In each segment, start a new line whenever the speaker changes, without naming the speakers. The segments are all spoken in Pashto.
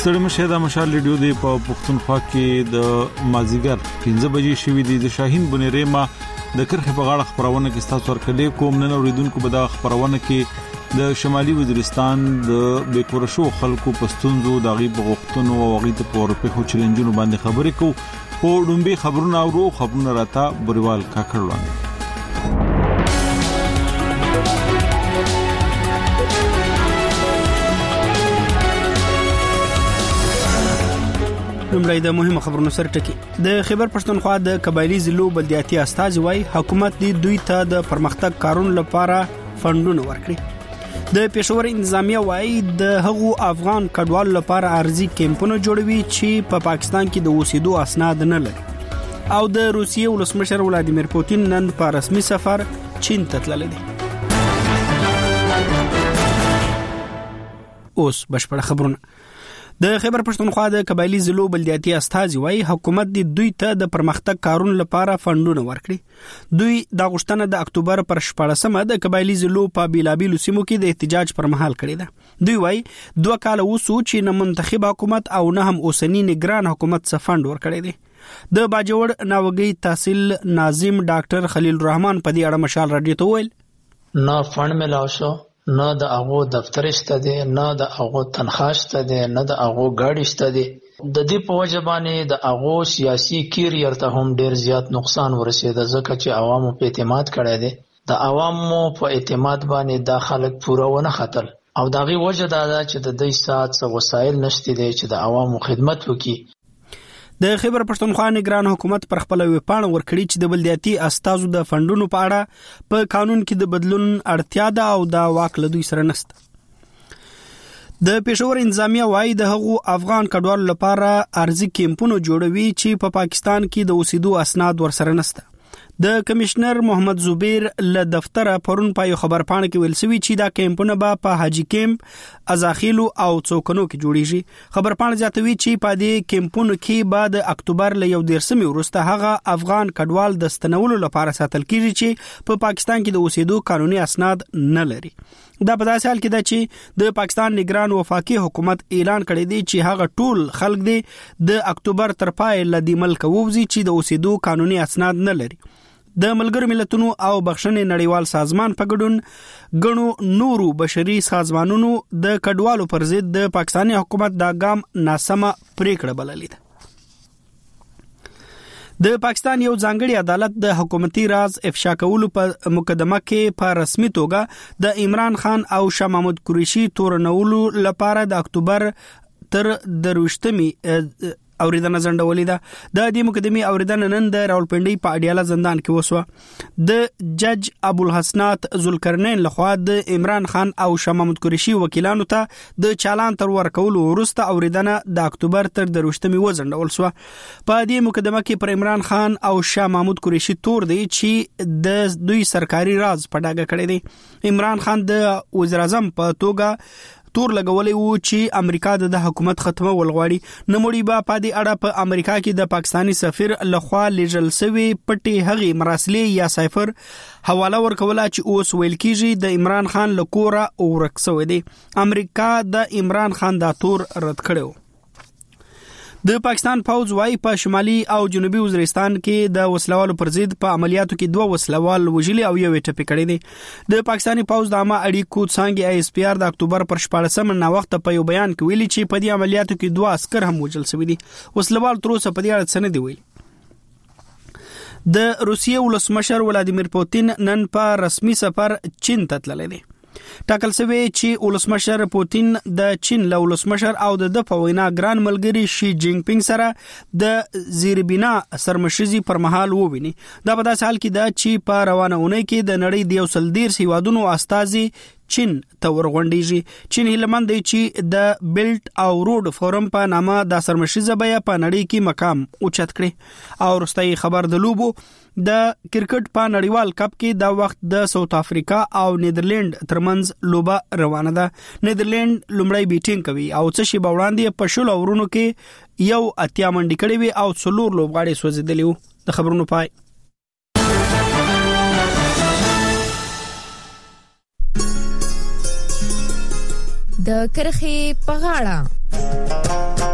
ستړي مشه د مشال ریډیو دی په پښتونخوا کې د مازیګر 15 بجې شوې دي د شاهین بنيريما د کرخه په غاړه خبرونه کې ستاسو ورکړې کوم نن اوریدونکو به د خبرونه کې د شمالي وزیرستان د بیکورشو خلکو پښتونزو د غیب غوښتنو او غیب په اورپخو چیلنجونو باندې خبرې کوو او ډومبي خبرونه او خبرونه راته بریوال کاکړ وړاندې
لومړی د مهمه خبرونو سره ټکی د خیبر پښتونخوا د قبایلی ضلعو بلدیاتي استازي وای حکومت دې دوی ته د پرمختګ کارونو لپاره فندونه ورکړي د پېښور انتظامیه وای د هغو افغان کډوالو لپاره ارزي کیمپونه جوړوي چې په پاکستان کې د اوسېدو اسناد نه لري او د روسیې ولسمشر ولادیمیر پوتین نن په رسمي سفر چین ته تللی دی اوس بشپړ خبرونه د خیبر پښتونخوا د قبایلی ضلعو بلدیاتي استازي وای حکومت دې دوی ته د پرمختګ کارونو لپاره فندونه ورکړي دوی د غشتنه د اکتوبر پر 14مه د قبایلی ضلعو په بیلابیلو سیمو کې د احتجاج پر مهال کړی ده دوی وای 2 کال وسو چې نه منتخب حکومت او نه هم اوسنی نگران حکومت څخه فند ورکړي دي د باجوړ ناوګي تحصیل ناظم ډاکټر خلیل الرحمن په دې اړه مشال رادیو ته ویل
نه فند ملاو شو نه د هغه دفتر شته دي نه د هغه تنخواه شته دي نه د هغه گاډي شته دي د دې په وجه باندې د هغه سیاسي کیریئر ته هم ډیر زیات نقصان ورسېد ځکه چې عوامو په اعتماد کړی دي د عوامو په اعتماد باندې د خلک پوره ونه خطر او دغه وجه دا چې د دې سات وسایل نشته دي چې د عوامو خدمت وکړي
د خیبر پښتونخوا نگران حکومت پر خپل ویپاڼه ورکړي چې د بلدیاتي استازو د فندونو په اړه په قانون کې د بدلون اړتیا ده او دا واک له دوی سره نشته د پېښور انتظامیه وای د هغو افغان کډوالو لپاره ارزي کیمپونه جوړوي چې په پاکستان کې د اوسېدو اسناد ورسره نشته د کمشنر محمد زبیر له دفتر پرون په خبر پاڼه کې ویل سوي چې دا کیمپونه په حاجی کیمپ ازاخیلو او څوکنو کې جوړیږي خبر پاڼه زیاتوي چې په دې کیمپونو کې بعد اکتوبر له 1 وروسته هغه افغان کډوال د ستنولو لپاره ساتل کیږي چې په پاکستان کې د اوسېدو قانوني اسناد نه لري دا په داسې حال کې ده چې د پاکستان نگران وفاقي حکومت اعلان کړی دی چې هغه ټول خلک دی د اکتوبر تر پای لدی ملک ووزي چې د اوسېدو قانوني اسناد نه لري د ملګرو ملتونو او بخښنې نړیوال سازمان په ګډون غنو نورو بشري سازمانونو د کډوالو پر ضد د پاکستاني حکومت دا ګام ناسمه پریکړه بللې ده د پاکستان یو ځانګړي عدالت د حکومتي راز افشا کولو په مقدمه کې په رسمي توګه د عمران خان او شاه محمود قریشي تورنولو لپاره د اکتوبر تر 23 اوریدنه ځنډولې ده د دې مقدمي اوریدنه نن د راولپنډي په اډیاله زندان کې وسوه د جج ابو الحسنات ذوالقرنین لخوا د عمران خان او شاه محمود قریشي وکیلانو ته د چالان تر ورکولو وروسته اوریدنه د اکتوبر تر 23 وځنډول شوه په دې مقدمه کې پر عمران خان او شاه محمود قریشي تور دی چې د دوی سرکاري راز په ډاګه کړی دی عمران خان د وزیر اعظم په توګه تور لګولې وو چې امریکا د حکومت ختمه ولغواړي نموړي با په دې اړه په امریکا کې د پاکستانی سفیر لخوا لېږل شوی پټي هغه مراسلې یا سایفر حواله ورکوله چې اوس ویل کیږي د عمران خان لکوره ورک شوی دی امریکا د عمران خان دا تور رد کړو د پاکستان پوځ وای په شمالي او جنوبي وزیرستان کې د وسلوالو پر ضد په عملیاتو کې 2 وسلوال وژلي او یو ټپي کړی دی د پاکستاني پوځ د عامه اړیکو څنګه آی اس پی آر د اکتوبر پر 14 نه وخت په یو بیان کې ویلي چې په دې عملیاتو کې 2 عسكر هم وژل شوی دي وسلوال تر اوسه په دې اړه څه نه دی ویلي د روسیې ولسمشر ولادیمیر پوتین نن په رسمي سفر چین ته تللی دی ټاکل شوی چې ولسمشر پوتین د چین له ولسمشر او د په وینا ګران ملګری شي جینګ پینګ سره د زیربینا سرمشيزي پر مهال وویني دا په داسې حال کې ده چې په روانه اونۍ کې د نړۍ د 130 هیوادونو استازي چین ته ورغونډيږي چین هیلمند دی چې د بیلټ او روډ فورم په نامه د سرمشيزه بیا په نړۍ کې مقام اوچت کړي او وروستي خبر د لوبو د کرکټ په نړیوال کپ کې د وخت د ساوث افریقا او نیدرلند ترمنځ لوبه روانه ده نیدرلند لومړی بیټینګ کوي او څه شی باوړاندې په شول اورونو کې یو اتیا منډي کړي وي او څلور لوبغاړي سوځیدلی وو د خبرونو پای
د کرخي په غاړه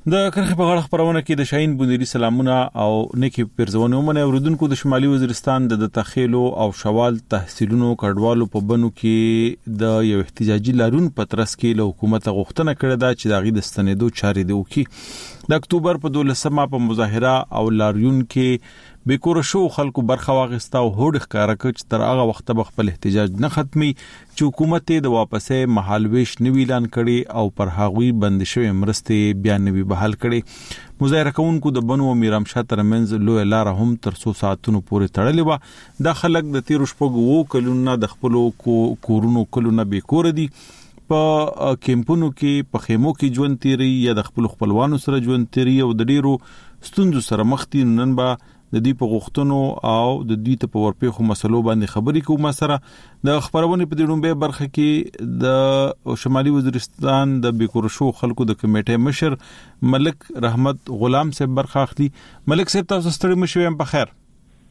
د کرخ په غاړه خبرونه کې د شاهین بندري سلامونه او نیکی پرزونه ومنه اوریدونکو د شمالي وزیرستان د تخیلو او شوال تحصیلونو کډوالو په بنو کې د یو احتجاجي لارون پترس کې له حکومت غوښتنه کړې ده چې د غي د ستنېدو چارې دی وکي د اکتوبر په 12مه په مظاهره او لاریون کې بیکور شو خلکو برخه واغستا او هوډ ښکارا کړ چې تر هغه وخت به خپل احتجاج نه ختمي چې حکومت د واپسې مهالويش نوی اعلان کړي او پر هغوی بند شوی مرستې بیان نوی بحال کړي مظاهره کوونکو د بنو میرامشاه ترمنځ لوی لار هم تر 100 ساعتونو پورې تړلې و د خلک د 13 شپږو کلونو د خپل کورونو کلونه بیکور دي په کیمپونو کې په خیمو کې ژوند تیری یا د خپلوانو سره ژوند تیری او د ډیرو ستوندو سره مخ دي نن با د دې په غوښتنو او د دې ته په ورپېخو مسلو باندې خبرې کوم سره د خبرونه په دې برخه کې د شمالي وزیرستان د بیکورشو خلکو د کمیټې مشر ملک رحمت غلام صاحب برخه اخلي ملک صاحب تاسو ستړي مشوي په خیر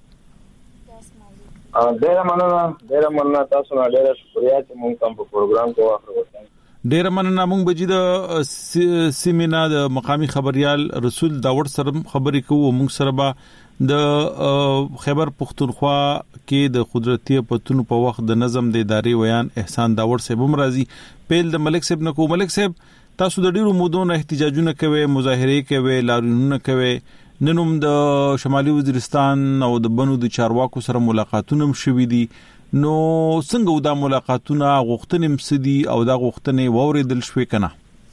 ډیر مننه تاسو نه ډیر شکریا چې مونږ کوم پروګرام کوو اخر
ډیر مننه مونږ بجې د سیمینا د مقامی خبريال رسول داوود سره خبرې کوو مونږ سره به د خیبر پختونخوا کې د قدرتي پتون په وخت د نظم د ادارې ویان احسان داوود صاحب هم راځي پیل د ملک صاحب نکو ملک صاحب تاسو د ډیرو مودونو احتجاجونه کوي مظاهره کوي لاریونونه کوي ننوم د شمالي وزیرستان او د بنو د چارواکو سره ملاقاتونه شوي دي نو څنګه دا ملاقاتونه غوښتنې مسدي او دا غوښتنې ووریدل شوې کنه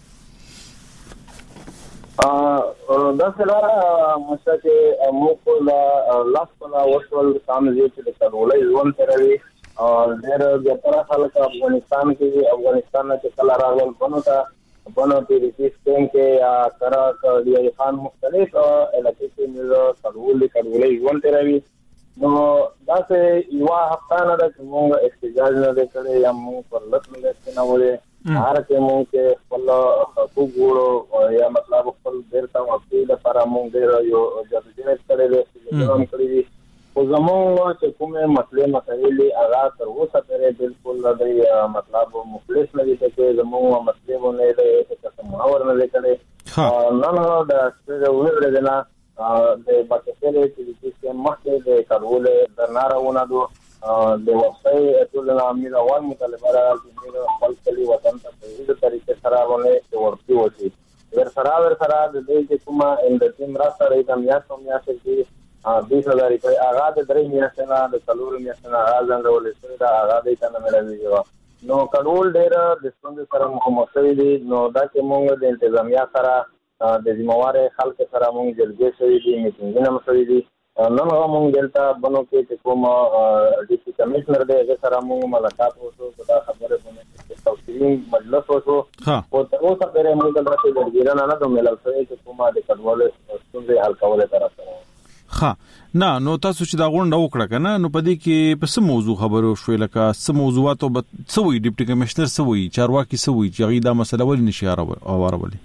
دا سره مشکل موږ لا لاس په وشول سامنے چې د کډوالۍ ژوند تروي او ډېر زیاتره خلک افغانستان کې کله راغلل بنو کې سیستم کې یا کرا دی خان مختلف علاقې کې موږ کډوالۍ ژوند تروي نو دا چې یو هفته نه د موږ احتجاج نه کړی یا موږ پر لټ نه وره هر کې موږ کې خپل حقوق ګورو یا مطلب خپل ډیرته وقتی لپاره موږ ډیر یو جديت کړی او زموږ چې کومه مسلې هغه تر اوسه پرې بالکل د مطلب مخلص نه دي چې زموږ مسلې نه دي چې محاور نه کړي نه دا څه ویل نه د باکسلې چې مخکې د کډوالۍ د نارونه دو د وصي ټول امیر اول مطالبه راځي چې خپل کلی وطن ته په دې طریقې سره ونه ورتي وشي ورسره د دې چې کومه اندتیم را سره د میاشتې کې 20000 روپۍ هغه د درې میاشتې نه د څلور میاشتې نه راځند ولې دا هغه د کنه ملوي نو کډوال ډېر د څنګه سره مخامخ دي نو دا چې موږ د انتظامیه سره د ذمہوار خلک سره موږ جلګې شوې دي میټینګونه هم شوې دي نن هغه موږ دلته بنو کې کوم ډي سي کمشنر دی هغه سره موږ ملاقات وکړو دا خبره باندې توصیې مجلس وکړو او تر اوسه پرې موږ دلته جلګې نه د ملل سره چې کومه د کډوالۍ ستونزې حل کولو طرف ته
نو تاسو چې دا غونډه وکړه کنه نو پدې کې په څه موضوع خبرو شوې لکه څه موضوعات او څه وی ډیپټي کمشنر څه وی چارواکي څه وی چې غي دا مسله ولې نشي اورولې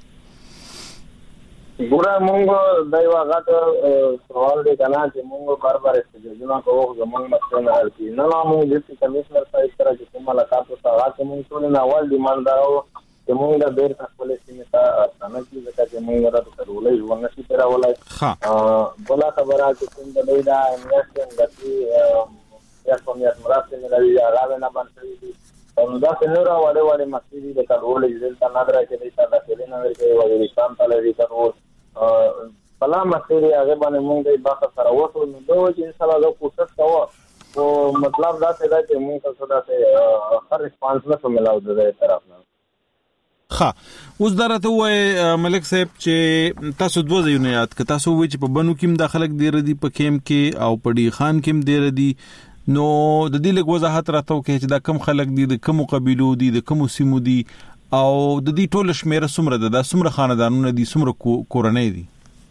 ګوره مونږ دا یو غاټ سوال دی کنه چې مونږ بار استجابه کوو زمونږ مسله نه حل کیږي نو مونږ د کمشنر سره سره چې کومه ملاقات وکړه چې مونږ ټول نه اول ډیماند راو چې مونږ د ډیر خپل سیمه ته څنګه چې مونږ راته کړولای ژوند نشي تراولای بلا خبره چې څنګه دی دا میاشتې غتی یا کومه مراسم لري هغه نه باندې دا څنګه راوړل مسجد د کډوالۍ دلته نه درکې دا څنګه نه ورکې وایي ستان تللی کډوال بلا مسئله هغه باندې مونږ د باخ سره وته نو دوی چې ان شاء الله کوشش کوو او مطلب دا چې مونږ ته څه هر ریسپانس نه ملاو د طرف نه
اوس درته وای ملک صاحب چې تاسو دوه ځایونه یاد ک تاسو وای چې په بنو کې داخلك دی ردی په کیم کې او په ډی خان کې دی ردی نو د دې لږ وضاحت راته وکړي چې دا کم خلک دي د کوم قبيلو دي د کوم سیمو دي او د دې ټول شمیره څومره ده د څومره خاندانونه دي څومره کورنۍ دي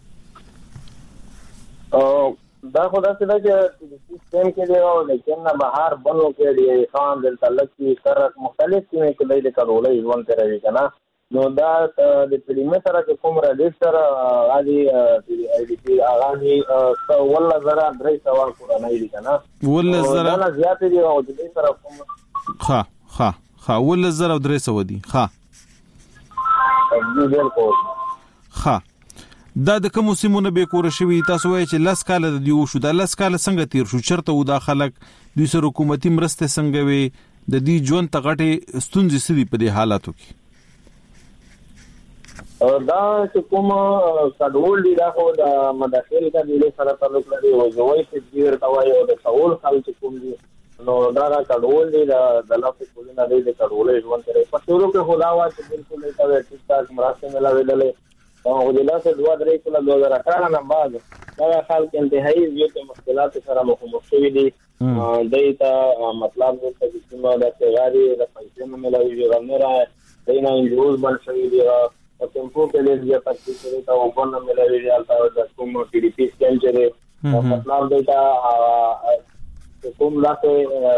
دا خدا څه ده چې سیستم کې دی او لیکن نه بهر بنو کې دی خان د تعلق سره مختلف کې د کډوالۍ ژوند کوي کنه نو دا د پریمټر کې کوم راډیټ سره غالي ای ډی پی اغاني ولا زرا درې سوال کورنۍ دي کنه ولا زرا دا زیات دي او د دې سره کوم
ولا زرا درې سو دي بالکل دا د کوم سیمونه به کور شوی تاسو وایي چې لاس کال د دیو شو د لاس کال څنګه تیر شو چرته و د خلک دوی سره حکومتي مرسته څنګه وي د دې ژوند تغټه ستونزې سړي په دې حالاتو کې
دا چې کوم کډول دی دا خو د مداخل کا دی سره تعلق لري او زوی چې ډیر توای او د ټول خلک کوم دي نو دا کډول دی د لاسه کولونه دی د کډولې ژوند سره په ټولو کې خداوا چې بالکل ایته ټیک ټاک مراسم ملاویدلې او د لاسه دوا درې کله 2018 نه بعد دا خلک انتهایی زیات مشکلات سره مخ شوي دي دایته مطلب د چې د تیاری د پیسې نه ملاوي ورنره دینه انجوز بن شوی دی او ټیمپو کې لږ یا پاتې کړي تا او باندې ملاوي دی البته د کوم ټي ډي پی سکین چې مطلب دایته کوم لاسه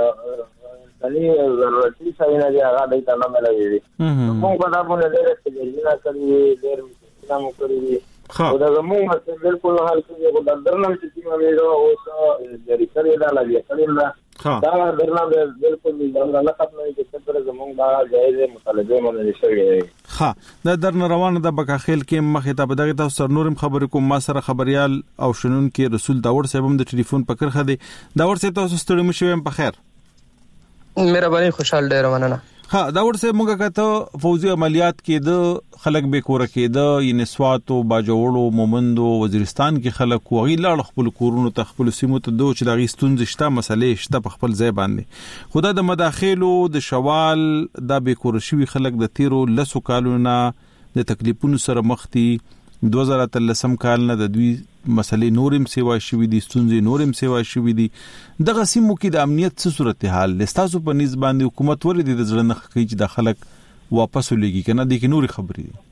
دلی ضرورتي څه نه دی هغه دایته نه ملاوي دي کوم په دا باندې ډېر څه نه کوي ډېر نام کوي او دا زموږ څه بالکل حال کې د درنم چې موږ اوس د ریکړې دا لګي کړل دا درنم بالکل نه ختمه چې څنګه زموږ دا جایز مطالبه باندې شوی
ها دا درن روانه د بکاخیل کې مخه ته بدغه تاسو نورم خبرې کوم ما سره خبريال او شنن کې رسول داور صاحب هم د ټلیفون پکړ خدي داور صاحب تاسو ستړي مشوم په خیر
مهرباني خوشحال ډیر مننه
ها داور صاحب موږ کته فوزي عملیات کې د خلک به کور کې د ینسواتو باجوړو مومندو وزیرستان کې خلک وغي لاړ خپل کورونو ته خپل سیمو ته دوه چې د غیستون شته مسلې شته په خپل ځای باندې خدا د مداخلو د شوال د به کور شوی خلک د تیرو لسو کالونه د تکلیفونو سره مخ دي 2013 کال نه د دوی مسلې نورم سیوا شوې دي ستونزې نورم سیوا شوې دي دغه سیمو کې د امنیت څه صورتحال لستاسو په نسبت باندې حکومت ولې د ځړن خکې چې د خلک واپس ولېږي کنه د کې نوري خبرې دي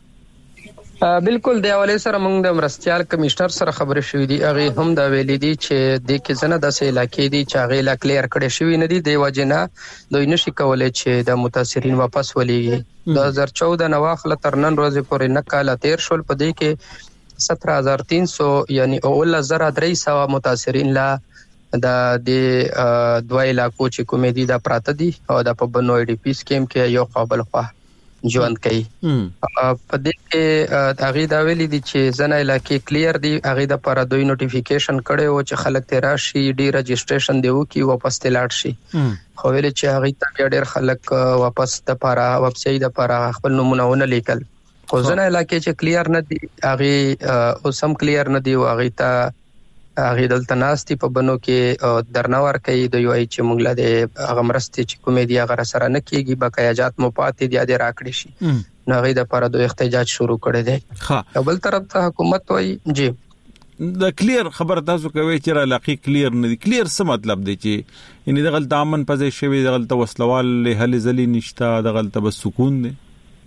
بالکل د حواله سره موږ د مرستيال کمشنر سره خبرې شوې دي هغه هم دا ویلي دي چې د کې زنه د علاقې دي چې هغه لا کلیر کړي شوی نه دي د وجنه دوی نشي کولای چې د متاثرین واپس ولېږي 2014 نواخله تر نن ورځې پورې نه کال تیر شول په دې کې 17300 یعنی 11300 متاثرین لا د دوه علاقو چې کومې دي د پراته دي او د په بنو ای ډي پی سکیم کې یو قابل خو ژوند کوي په دې کې هغه دا ویلي دي چې ځنه علاقې کلیر دي هغه د پر دوی نوټیفیکیشن کړي او چې خلک تیرا شي ډي رجسټریشن دیو کی واپس تلاړ شي خو ویل چې هغه ته ډېر خلک واپس د پر ویب سټ د پر خپل نمونه لیکل خو ځنه علاقې چې کلیر نه دي هغه اوس هم کلیر نه دي او هغه ته هغه دلته ناستي په بنو کې درناور کوي د یو ای چې موږ له هغه مرستې چې کومې دی هغه سره نه کیږي بقایاجات مو پاتې دي د راکړي شي نو هغه د لپاره د احتجاج شروع کړي دي ها بل طرف ته حکومت وایي جی
د کلیر خبر تاسو کوي چې علاقې کلیر نه دي کلیر څه مطلب دی چې ان د غلط امن پځې شوی د غلط وسلوال له هلي زلي نشته د غلط بس سکون دی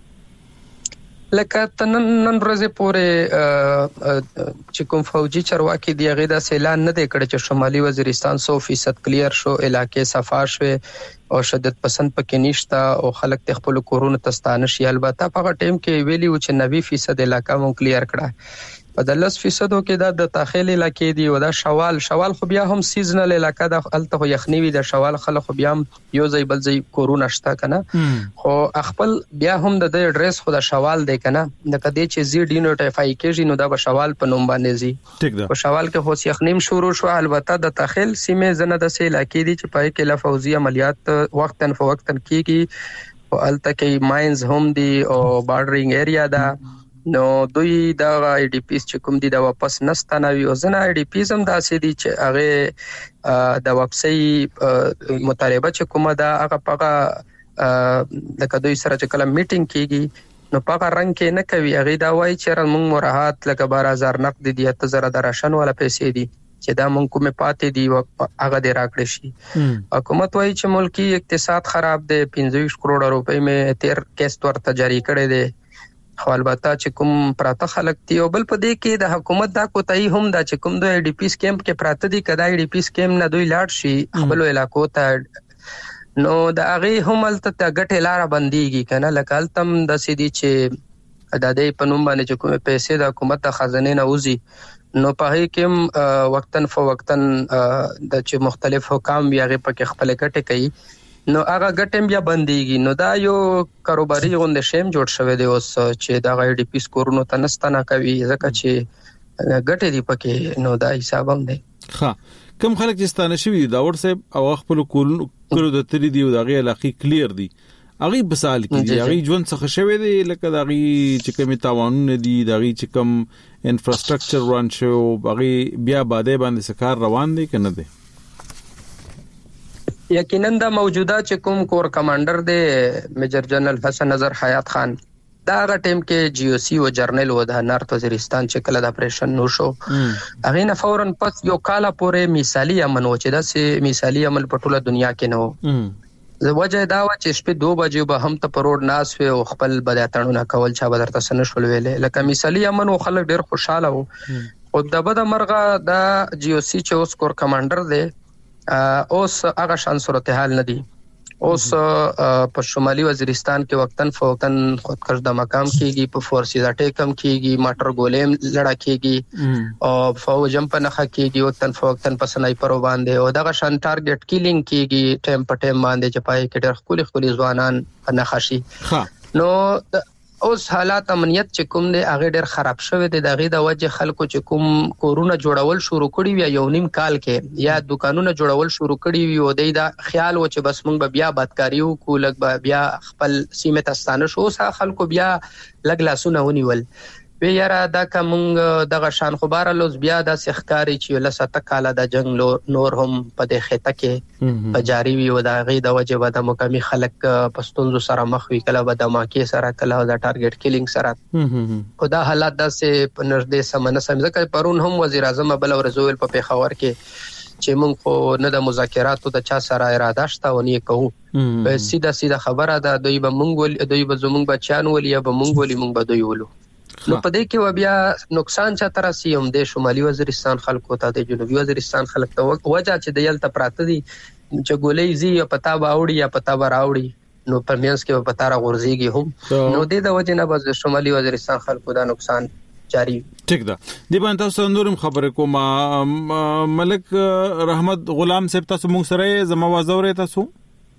لکه نن ورځې پورې چې کوم فوجي چرواکي دی هغه د اعلان نه دی کړی چې شمالي وزیرستان 100% کلیر شو علاقې صفا شو او شدت پسند پکې نشته او خلک خپل کورونه تستانه شي البته په هغه ټیم کې ویلی و چې 90% علاقہ مون کلیر کړه په 10% کې د داخلي علاقې دی او دا شوال خو بیا هم سیزنل علاقہ د الته یخنی وي د شوال خلک خو بیا یو ځای بل ځای کورونه شته کنه خو خپل بیا هم د ایڈریس خو د شوال دی کنه د کدی چې زی ډی نوټیفای کېږي نو دا به شوال په نوم باندې زی
ټیک ده
په شوال کې خو یخنیم شروع شو البته د داخل سیمه زنه د سې علاقې دی چې پای کې لا فوزي عملیات وقتن فوقتن کیږي او الته کې ماینز هم دی او بارډرینګ ایریا دا نو دوی دا ای ډی پیس چې کوم دي دا واپس نستانوي او زنه ای ډی پیس هم داسې دي چې هغه د واپسي مطالبه چې کومه دا هغه پغه د کدوې سره چې کله میټینګ کیږي نو پغه رنگ کې نه کوي هغه دا وایي چې موږ مراحت لکه 12000 نقد دي 7000 د راشن ولا پیسې دي چې دا مونږ کومه پاتې دي هغه د راکړې شي حکومت وایي چې ملکی اقتصاد خراب دی 25 کروڑ روپے مې 13 قسط ورته جاری کړي دي خو البته چې کوم پراته خلک دی او بل په دې کې د حکومت دا کوتای هم دا چې کوم د ای ډی پی سکیم کې پراته دي کدا ای ډی پی سکیم نه دوی لاړ شي خپل علاقو ته نو د هغه هم الته غټه لار بنديږي کنه لکه تم د سیدي چې د دې پنوم باندې چې کومه پیسې د حکومت د خزانه نه وزي نو په هغه کې وقتن فوقتن د چې مختلف حکام بیا غي پکې خپل کټه کوي نو هغه ګټم بیا بنديږي. نو دا یو کاروباري غونډه شیم جوړ شوی دی اوس چې دا غي ډي پی سکورونو ته نستانه کوي ځکه چې ګټه دی پکې. نو دا حساب هم دی.
ها کوم خلک چې ستانه شوی دا ور صاحب او خپل کولو د تری دی او دا غي علاقه کلیر دی اغي بسال کې اغي ژوند څخه شوی دی لکه دا غي چې کوم تاوانونه دي دا غي چې کوم انفراستراکچر ران شو اغي بیا باندې سکار روان دي کنه دي.
یقینا دا موجوده چې کوم کور کمانډر دی میجر جنرال حسن نظر حیات خان دا غ ټیم کې جی او سی او جرنل و د نارت وزیرستان چې کله د اپریشن نو شو هغه نه فورن پس یو کال پورې مثالی امن و چې دا سه مثالی عمل په ټوله دنیا کې نو وجه دا و چې شپه 2 بجې به هم ته پروډ ناس و خپل بداتړونه کول چا بدرته سن شول ویلې لکه مثالی امن و خلک ډیر خوشاله وو. او د بده مرغه دا جی او سی چې اوس کور کمانډر دی اوس هغه شان صورتحال نه دی. اوس په شمالي وزیرستان کې وقتن فوقتن خودکش د مقام کېږي په فورسز اٹیک هم کېږي ماټر ګولیم لړا کېږي او فوجم په نخا کېږي وقتن فوقتن په سنایپر باندې او دغه شان ټارګټ کیلینګ کېږي ټیم په ټیم باندې چې پای کې ډېر خولي ځوانان په نخا شي. نو اوس حالات امنیت چې کوم دی هغه ډېر خراب شوی دی. دغه د وجه خلکو چې کوم کورونه جوړول شروع کړي وي یو نیم کال کې یا دکانونه جوړول شروع کړي وي او دا خیال و چې بس موږ بیا بدکاریو کو لګ بیا خپل سیمه تستانه شو سه خلکو بیا لګ لاسونه ونیول وی یاره دا کومه دغه شان خبره لوز بیا د سخکاری چې لسته کاله د جنگ نور هم په د خطه کې په جاری وي او د غي د وجه د مقامي خلک پښتون سره مخ وی کله د ماکي سره کله د ټارګټ کیلینګ سره او دا حالات د سه په نږدې سمنه سمځکه پرون هم وزیر اعظم بل ورزول په پیښور کې چې مونږ خو نه د مذاکراتو د چا سره اراده شته ونی کوو سیده خبره ده دوی به مونږ دوی به زمونږ بچان ولیا به مونږ ولي مونږ به دوی ولو. نو په دې کې بیا نقصان چا تر سي هم د شمالي وزیرستان خلکو ته د جنوبي وزیرستان خلک ته وجه چې د یلته پراته دي چې ګولې زی پتا باوړي یا پتا براوړي نو پرمینس کې پتا را غورځيږي هم نو د وجه نه بس شمالي وزیرستان خلکو دا نقصان جاری.
ٹھیک ده دی باندې تاسو نورم خبره کوم ملک رحمت غلام صاحب تاسو مونږ سره زما आवाज اورئ تاسو؟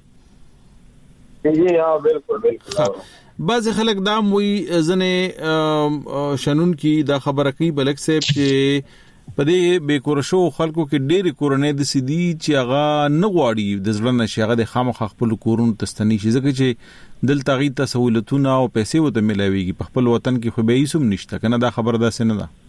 جی ها بالکل
بعض خلک دا موي ځنه شنن کی دا خبره کوي بلک صاحب چې په دې بیکورشو خلکو کې ډېری کورنۍ د سیدي چې هغه نه غواړي د ځلن نشي هغه د خامخ خپل کورون تستنی شي ځکه چې دلته غي تسهولتونه او پیسې وته ملاويږي په خپل وطن کې خو به هیڅ هم نشته کنه دا خبره ده سن ده.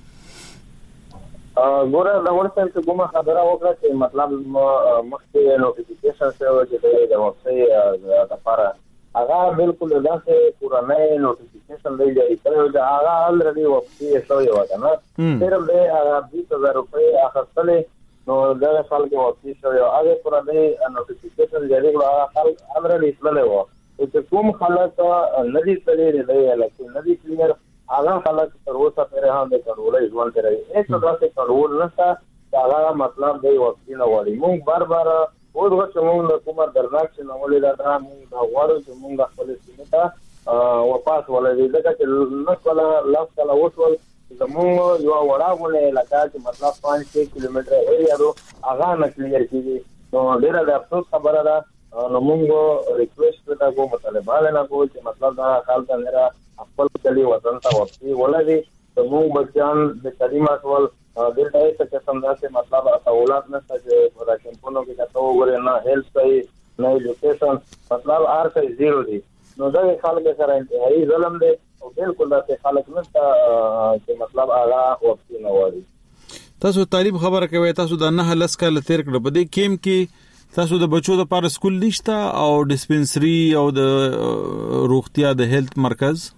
ګوره دا ورته چې کومه خبره وکړه چې مطلب مخکې نوټیفیکیشن شوی چې د وبسایټ د لپاره هغه بالکل داسې پرانه نوټیفیکیشن دی چې هغه الریډي وبسایټ شوی و کنه صرف د 20000 روپے اخستلې نو دا خلک وبسایټ شوی هغه پرانه نوټیفیکیشن جاری کړه هغه الریډي سلله و چې کوم خلک ندی تللی دی لکه ندی کلیر هغه خلک تر اوسه پرې هم د کډولې ځوان کوي هیڅ داسې کډول نشته هغه مطلب دی وبسایټ نه وړي موږ بار او دغه څنګه د کومه درناک چې نوولې دا موږ دا غواړو چې موږ خپل سیمه ته واپس ولې دا چې نسله لاس کله وټول زموږ یو وړاونه علاقہ چې مطلب 5 کیلومتر ایریا دو هغه نه کلیر کیږي نو ډیره د افسوس خبره ده. نو موږ ریکوېسټ وکړو مطالبه نه کوو چې مطلب دا خلک نه خپل کلی وطن ته ورسي ولې زموږ بچیان د تعلیم اصل دلته څه څنګه مطلب اولاد نه چې په راکمپونو کې تاسو وګورئ نه هیلث صحیح نه ایجوکیشن مطلب ار څه زیرو دي نو دا خلک سره انتهایی ظلم دی او بالکل دا خلک نه چې مطلب اعلی وقتی نه وایي.
تاسو طالب خبره کوي تاسو د نه لس کال تیر کړ په دې کیم کې تاسو د بچو د لپاره سکول نشته او ډیسپنسری او د روغتیا د هیلث مرکز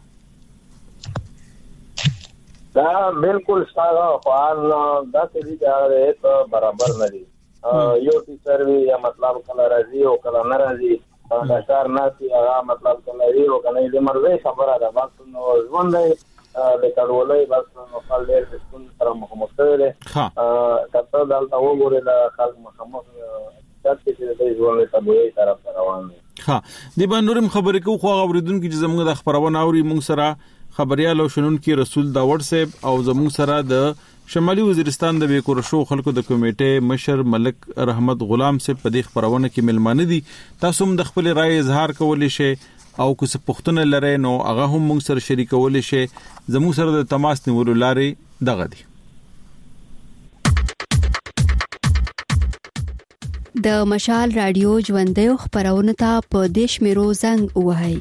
دا بالکل ساده فعال دا چې دا برابر نه دي یو ټیچر وی یا مطلب کله راځي او کله نه راځي دا کار نه سي هغه مطلب کله وی او کله دې مرزه خبره ده بس نو ژوند دی د کډولې بس نو خپل دې څون سره مخامخ دی کته دلته وګوره دا خلک مخامخ چې دې ژوند ته دوی طرف روان دي.
ها دې باندې نورم خبرې کو خو اوریدونکو چې زموږ د خبرونه اوري موږ سره خبريال او شنن کې رسول داوود صاحب او زموږ سره د شمالي وزیرستان د بیکور شو خلکو د کمیټې مشر ملک رحمت غلام سے په دې خبرونه کې ملمانه دي. تاسو هم د خپل رائے اظهار کولی شئ او که څه پوښتنه لرئ نو هغه هم موږ سره شریکولی شئ. زموږ سره د تماس نیولو لارې دغه دي.
د مشال رادیو ژوندۍ خبرونه ته په دیش میرو زنګ وهاي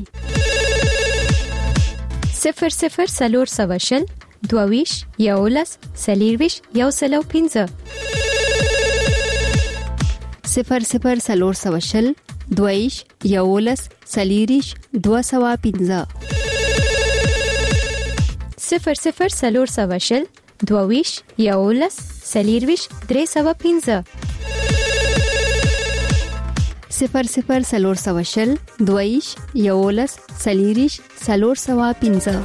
00 22 یولس سلیرویش یو سلو 15
00 22 یولس سلیریش 215
00 22 یولس سلیرویش 315
00 22 یولس سلیریش 315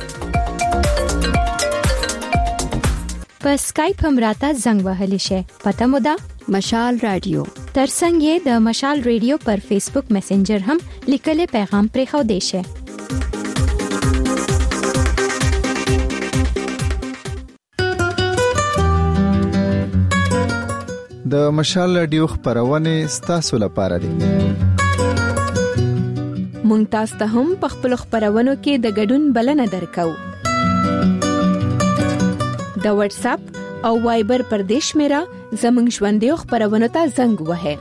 په اسکایپ هم راته زنګ وهلی شي. پته مو ده
مشال رادیو.
ترڅنګ یې د مشال رادیو پر فیسبوک میسنجر هم لیکلي پیغام پرې خو دی شي.
د مشال رادیو خبرونه ستاسو لپاره دي.
مونږ تاسو ته هم په خپل خبرونو کې د ګډون بلنه درکو. د واتس اپ او وایبر پر دیش میرا زمنګ ژوندۍ خبرونه ته زنګ وهه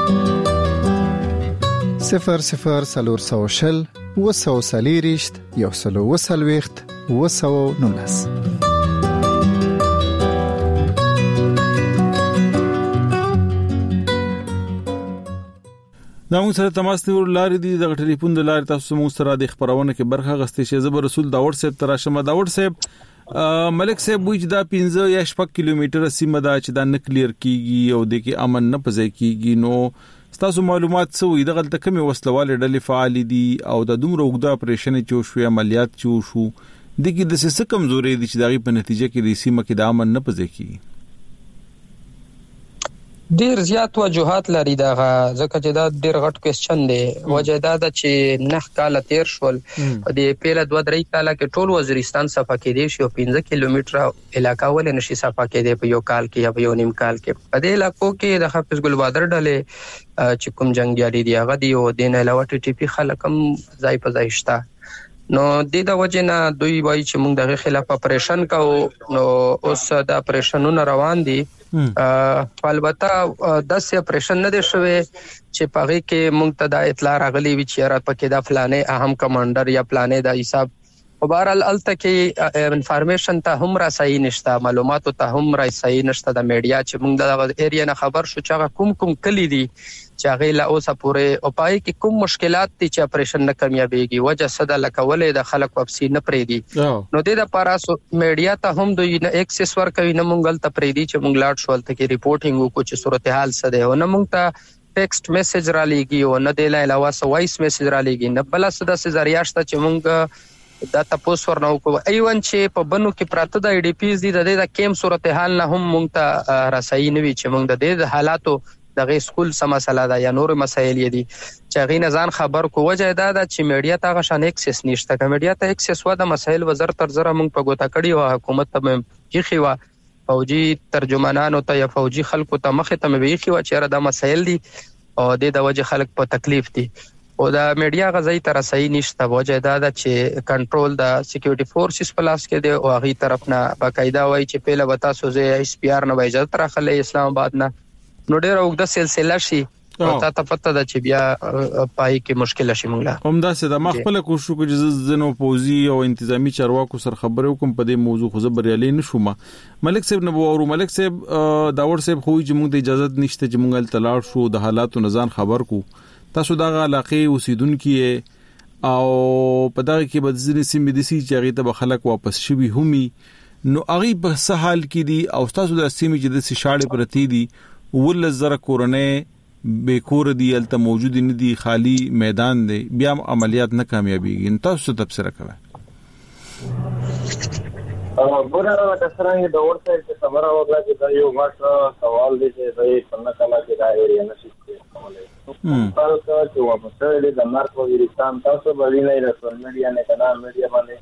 00 وسوسلیریشت یو سلو وسلويخت وسو نونس.
دا موږ سره تماس نیول لارې دي. د ټلیفون د لارې تاسو موږ سره د خبرونه کې برخه غستې شي. زبر رسول داور صاحب تراشمه. داور صاحب ملک صاحب وایي دا 15 یا 6 کیلومتره سیمه دا چې دا نکلیر کیږي او د کې امن نه پځای کیږي. نو تاسو معلومات څه وي دغه د کمی وسلواله ډلې فعال دي او د دومره وګدا اپریشن چې شو عملیات چې شو د کې د څه کمزوري دي چې دغه په نتیجه کې د سیمه کې د امن نه پځای کیږي.
ډیر زیات وجوهات لري دا ځکه چې دا ډیر غټ کوېسچن دی. وجه دا ده چې 9 کال تیر شول د پیله 2-3 کال کې ټول وزیرستان صفه کې دی شو 15 کیلومتره علاقہ ولې نشي صفه کې دی په یو کال کې یا په یو نیم کال کې. په دې علاقو کې د حافظ ګل بادر ډلې چې کوم جنگیالي دی هغه دی او د نه علاوه ټي پی خلک هم ځای په ځای شته. نو د وجه نه دوی وایي چې موږ دغه خلاف اپریشن کوو. نو اوس د اپریشنونو روان دي. البته د اپریشن نه دی شوی چې پاره کې موږ ته د اطلاع راغلی وی چې را پکې د فلانه اهم کمانډر یا پلانې د حساب په بهرحال الته کې انفارمیشن ته هم راسي نشته، معلوماتو ته هم راسي نشته. د میډیا چې موږ د ایریا نه خبر شو چې کوم کلی دي چې هغه لا اوسه پورې او پای کې کوم مشکلات دي چې اپریشن نه کامیابیږي. وجه صدا لکولې د خلک واپسی نه پرې دي. نو د لپاره میډیا ته هم دوی نه ایکسس ورکوي نه مونږ ته پرې دي چې مونږ لاړ شو ته کې ریپورټینګ وکړو چې صورتحال څه ده. او نه مونږ ته ټیکسټ میسج را لېږي او نه د علاوه وایس میسج را لېږي نه بل څه د ذریعہ شته چې مونږ دا تاسو ورنو کو ایون چې په بنو کې پراته د ای ډی پیز دي د کیم صورتحال نه هم مونږ ته رسایي نه وی چې مونږ د حالاتو دغه سکول سم مسله ده یا نور مسایل دي چې غي نزان خبر کو. وجه دا ده چې میډیا ته غشان اکسس نشته. که میډیا ته اکسس و د مسایل وزر تر زره مونږ په ګوتا کړی او حکومت ته یخي وا فوجي ترجمانانو ته یا فوجي خلکو ته مخه ته یخي وا چې را د مسایل دي او د وجه خلک په تکلیف دي او د میډیا غزي تر رسای نشته. وجه دا ده چې کنټرول د سکیورټي فورسز پلاس کې دی او هغه طرف نه باقاعده وای چې پیله وتا سوزه اس پی آر نه اجازه راخلې اسلام آباد نه. نو ډیره وګړه سلسله شي او تا پته ده چې بیا پای کې مشکل شي. موږ
هم دا څه د مخبل کوشش کوي چې زنو پوزي او انتظامی چارواکو سره خبرې وکم په دې موضوع خو زبريالي نشوم. ملک صاحب نبو او ملک صاحب داور صاحب خو چې موږ د اجازه نشته چې موږ تلاړ شو د حالاتو نزان خبر کو. تاسو دا علاقې اوسیدونکو او په دغه کې بدزنی سیمې د سي چې هغه ته خلک واپس شوي همي نو هغه په سهال کې دي او تاسو د سیمې چې د شاړې پرتی دي ول زره کورنۍ بیکور دي الته موجود نه دي خالی میدان دی بیا عملیات نه کامیابیږي. تاسو تفسیر کوئ.
ګوره د څنګه د ورته چې خبره وکړه چې دا یو ماته سوال دی چې د څنګه کلا کې دا ایریا نشي کولای. تاسو چې واپس د نارت وزیرستان تاسو باندې نه رسول میډیا نه کنه میډیا باندې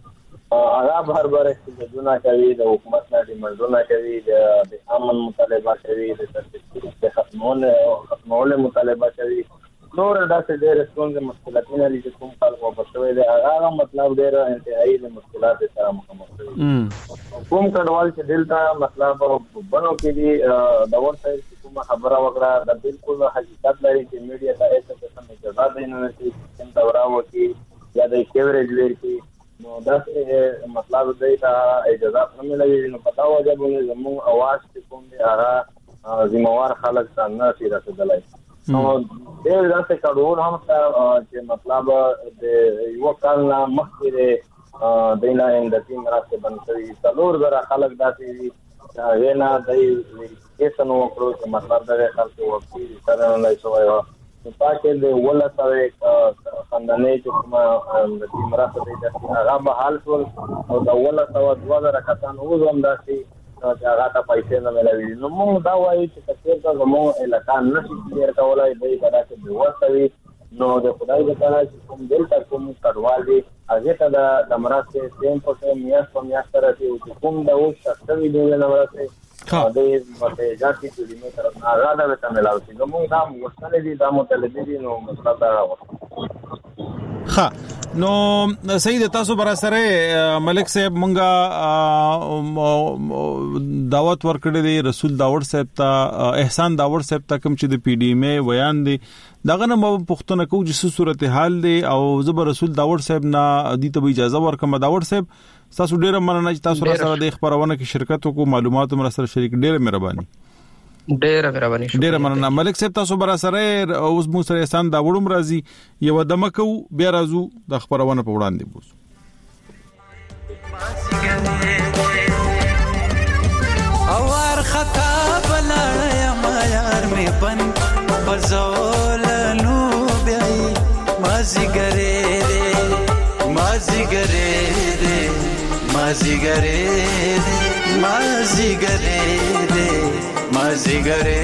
هغه هر بره چې دونه کوي د حکومت نه ډیمانډونه کوي د امن مطالبه کوي د تشدد ختمولو مطالبه کوي نور داسې ډېر ستونزې مشکلاتونه دي چې کوم خلک وبښوي دي هغه مطلب ډېر انتهایی د مشکلات سره مخامخ دي کوم کډوال چې دلته مطلب بنو کې دي د ورته کومه خبره وکړه د بالکل حقیقت لري چې میډیا ته هیڅ قسم اجازه نه لري چې دا وراوي یا د کوریج لري نو داسې مطلب دی ته اجازه نه ملي نو پتا وځي چې زموږ اواز کوم دی هغه ذمہوار خلک څنګه نه رسیدلای نو ډېر داسې کډوال هم چې مطلب د یو کال نه مخکې دینا د تیم راځي باندې څلور زره خلک داسې دي چې نه دی کیسه نو کړو چې مطلب دا خلک وقتی سره نه شوی نو پاتې د ولا سره خندنې چې کومه د تیم راځي د هغه به حال ټول او د ولا سره 2000 کسان اوس هم داسې چې هغه ته پیسې نه ملوي نو موږ دا وایو چې کثیر زموږ علاقه نشي کلیر کولای دی دا چې بوستوي نو د خدای د تعالی کوم دلته کوم کډوال دي هغه ته د مراسته سیم په سیم میاشت راځي او کوم د اوس شخصي دی نه مراسته د مته ځاتي چې موږ طرف نه راځي به تمه لاوي نو موږ دا مستند دي دا مطلب دي نو مطلب دا
ها نو سید تاسو برا سره ملک صاحب مونږه دعوت ورکړې دي رسول داوود صاحب ته احسان داوود صاحب ته کوم چې د پی ډی ایم ای بیان دي داغه نه پښتون کو چې صورتحال دي او زبر رسول داوود صاحب نه دي ته اجازه ورکم داوود صاحب تاسو ډیره مننه چې تاسو سره د خبرونه کې شرکت وکړو معلومات هم سره شریک ډیره مهرباني ډیره مننه ملک صاحب تاسو برا سره اوس مو سره احسان داوړم راځي یو دمکو بیا راځو د خبرونه په وړاندې بوز
اور خطا بلړیا ما یار می بن بزولنو بیاي مازی ګره مازی ګره مازی ګره مازی ګره مازیګره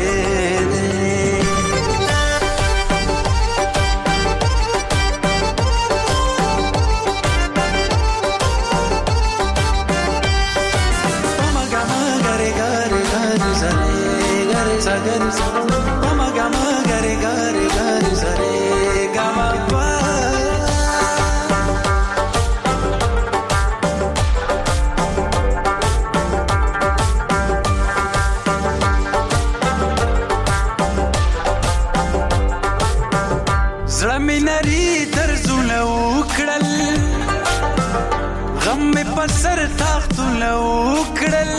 سر تاختونه وکړل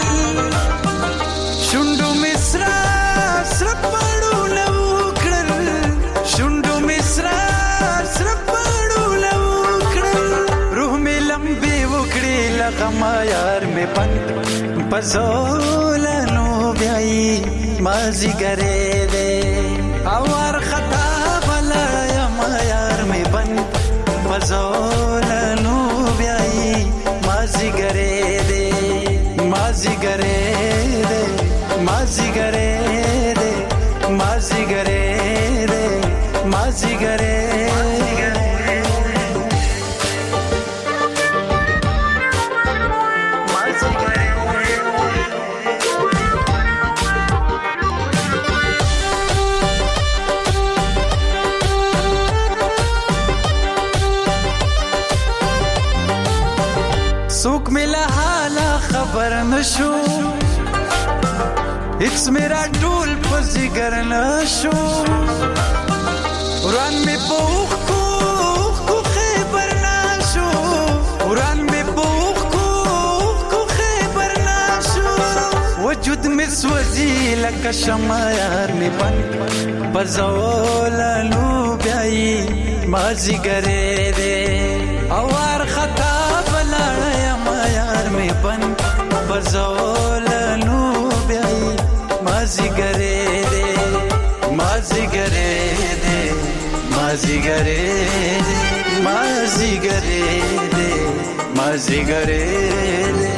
شوندو مصرا سر پړونه وکړل شوندو مصرا سر پړونه وکړل روح می لمبي وکړي لغما یار می پن پزولنو بیاي مازی ګره دې اور خطا بلړیا ما یار می پن پزولنو بیاي مازیګره دې مازیګره دې مازیګره دې مازیګره دې مازیګره سوک ملا حالا خبر نشو اکس میرا ډول پزیګر نشو وران می پوخ کو خبر نشو وران می پوخ کو خبر نشو وجود می سوځي لکه شمع یار می پن بزولنو بیاي مازیګره دې اور خطا بلړیا ما یار می پن بزولنو بیاي مازیګره دې مازیګره دې مازیګره دې مازیګره دې مازیګره دې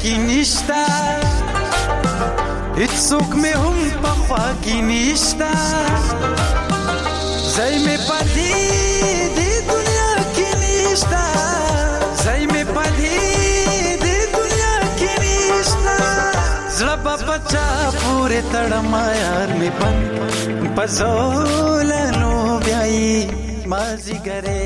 کې نشتا هیڅوک مې هم په خوا کې نشتا زای مې پدې دې دنیا کې نشتا زای مې پدې دې دنیا کې نشتا زړه بچا پورې تړما یار مې پن پزولنو بیاي مازی ګره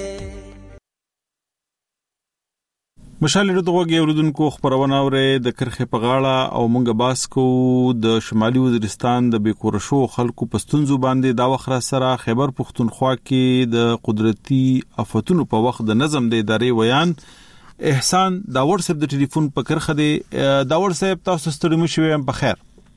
مشال ردوغه اوردونکو خبرونه اوره د کرخه په غاړه او مونږ باس کو د شمالي وزیرستان د بیکورشو خلکو پښتونزو باندې دا وخره سره خیبر پښتونخوا کې د قدرتي آفتونو په وخت د نظم د ادارې ویان احسان داور صاحب د ټلیفون په کرخه دی داور صاحب تاسو ستړي مشوي په خیر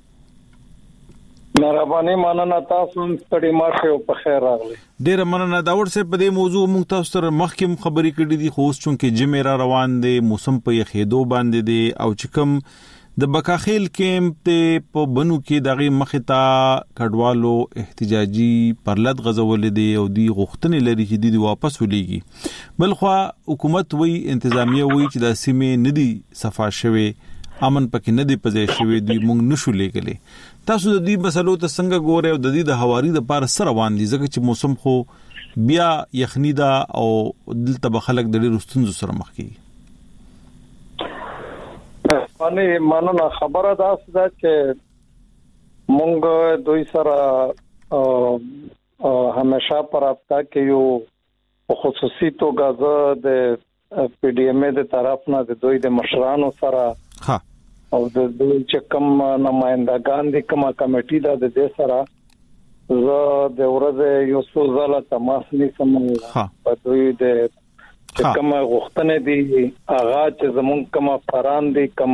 مهرباني مننه تاسو هم ستړي ماشه او په خیر راغلي
ډیر مننه داور صاحب په دې موضوع موږ تاسو سره مخکې خبرې کړې دي خو اوس چونکې جمعه روان دي موسم په یخېدو باندې دي او چکم د بکاخیل کېمپ ته په بنو کې دغه مخته کډوالو احتجاجي پرلط غزول دي او دی غوښتنې لري چې دی واپس ولېږي بلخوا حکومت وی انتظامیه وی چې د سیمې ندي صفا شوي امن پکې ندي پځې شوي دی مونږ نشو لګلې تاسو د دې مسلو ته څنګه ګورئ او د دې د هواري د پار سره روان دي ځکه چې موسم خو بیا یخنی دا او دلته بخلک د ډېر ستونزو سره مخ کیږي
باندې مننه خبره ده چې مونږ دوی سره همیشه پر رابطه کې یو خصوصي توګه د پی ډی ایم د طرف نه د دوی د مشرانو سره
ها
او د دوی چې کوم نمائندگان دي کومه کمیټي ده د دې سره زه د ورځې یو څو ځله تماس نیسم په دوی د کوم غوښتنې دي هغه چې زمونږ کوم فران دي کوم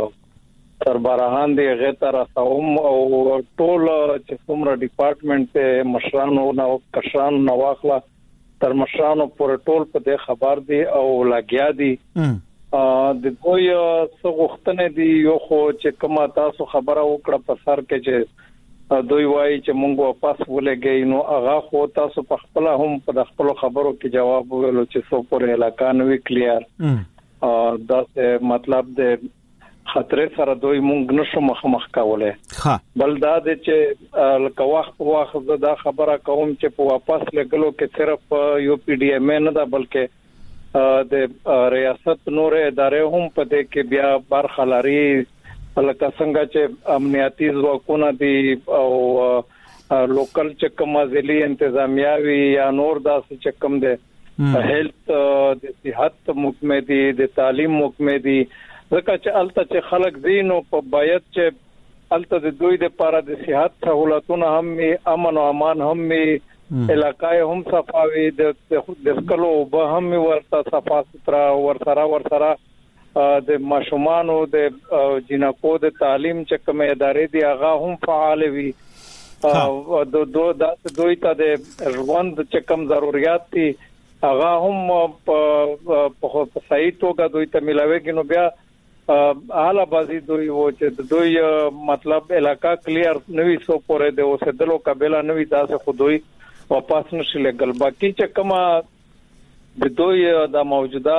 سربراهان دي هغه تر راوم او ټول چې څومره ډپارټمنټ مشرانو نو کشرانو نو واخلا تر مشرانو پر ټول په دې خبر دي او لاګیا دي د دوی څو غوښتنې دي یو خو چې کومه تاسو خبره وکړه په سر کې چې دوی وایي چې مونږ واپس ولګي نو هغه خو تاسو په خپل هم په خپل خبرو کې جواب ورکړو چې څو پر علاقہ نوې کلیر دا مطلب د خطر سره دوی مونږ نشو مخ کولای بل دا چې لکه وخت دا خبره کوم چې په واپس لګلو کې صرف یو پی ډی ایم نه ده بلکې د ریاست نور ادارې هم په دې کې بیا برخه لري لکه څنګه چې امنیتي ځواکونه دي او لوکل چې کوم ځلي انتظامیه وي یا نور داسې چې کوم دي هیلث د صحت محکمه دي د تعلیم محکمه دي ځکه چې الته چې خلک دینو په باید چې الته د دوی د لپاره د صحت سہولتونه هم امن او امان هم علاقای هم صفاوي د کلو به هم ورته صفا سترا ورسره د ماشومانو د جنکو د تعلیم چې کوم ادارې دي هغه هم فعال وي او دوی ته د ژوند چې کوم ضرورت دي هغه هم په صحیح توګه دوی ته ملاويږي نو بیا حالا بازی دوی و چې دوی مطلب علاقہ کلیر نوې سو پورې د اوسېدلو قابلیت نوې تاسو خو دوی واپس نشي لګل باقي چې کومه د دوی د موجوده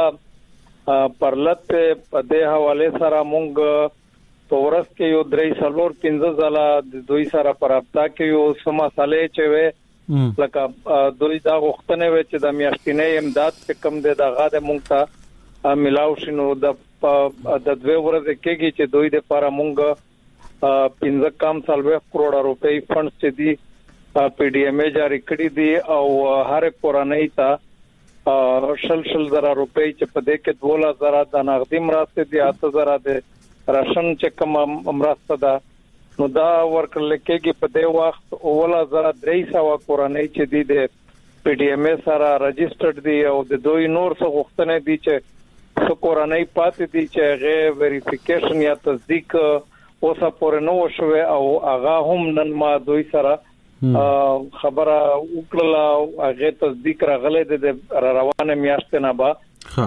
پرلط په دې حواله سره مونږ په ورځ کې یو 3-4-15 ځله د دوی سره پرابطه کې یو سماساله چې وې لکه دوی دا غوښتنه وې چې د میاشتنې امداد په کم دغه د مونږ ته ملاو شنو د دوه ورځې کېږي چې دوی د لپاره مونږ 15 کم سالوي کروڑ روپۍ فند چې دي پی ډی ایم جاری کړی دي او هر کورنۍ ته شل زره روپۍ چې په دې کې 2000 د نقدي مرسته دي 8000 د راشن چې کوم مرسته ده نو دا ورکړل کېږي په دې وخت 2300 کورنۍ چې دي د پی ډی ایم سره رجسټرډ دي او د دوی نور څه غوښتنې دي چې څو کورنۍ پاتې دي چې غیر ویریفیکیشن یا تصدیق اوسه پورې نو شوه او هغه هم نن ما دوی سره خبره وکړه هغه تصدیق راغله د روانه میاشتې نه با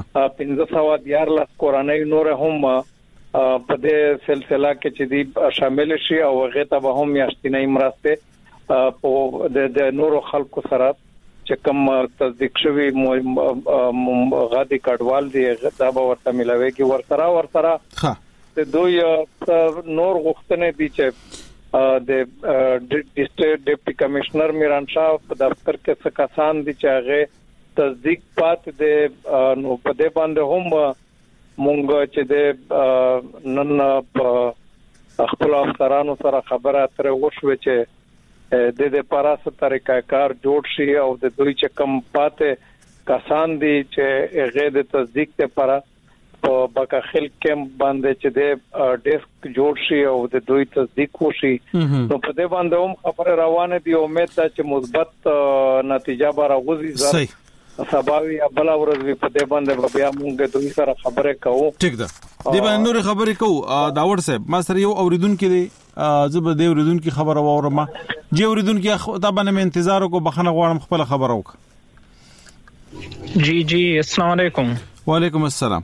1514 کورنۍ نور هم په دې سلسله کې چې دي شامل شي او هغه ته به هم میاشتې مرسته په د نورو خلکو سره چې کوم تصدیق شوی غادي کډوال دی دا به ورته ملاوي کې ورسره د دوی نور غوښتنې دي چې د ډیسټریکټ ډیپټي کمشنر میران شاه په دفتر کې څه کسان دي چې هغه تصدیق پات دي نو په دې باندې هم مونږ چې د نن په خپل افسرانو سره خبره تر وشوه چې د دې پاراسه طریقه کار جوړ شي او د دوی چې کم پاتې کسان دي چې هغه د تصدیق لپاره په بکاخل کمپ باندې چې د ډیسک جوړ شي او د دوی تصدیق وشي نو په دې باندې هم خبره روانه دي امید ده چې مثبت نتیجه به راوځي سباوی بل ورځ په دې باندې بیا موږ دوی سره خبره کوو
ټیک ده دې باندې نور خبرې کوو داور صاحب ما سره یو اوریدونکو دی زه به دې اوریدونکو خبره واورم جی اوریدونکو دا باندې انتظار کو بخنه غواړم خپل خبره وک
جی السلام علیکم
وعلیکم السلام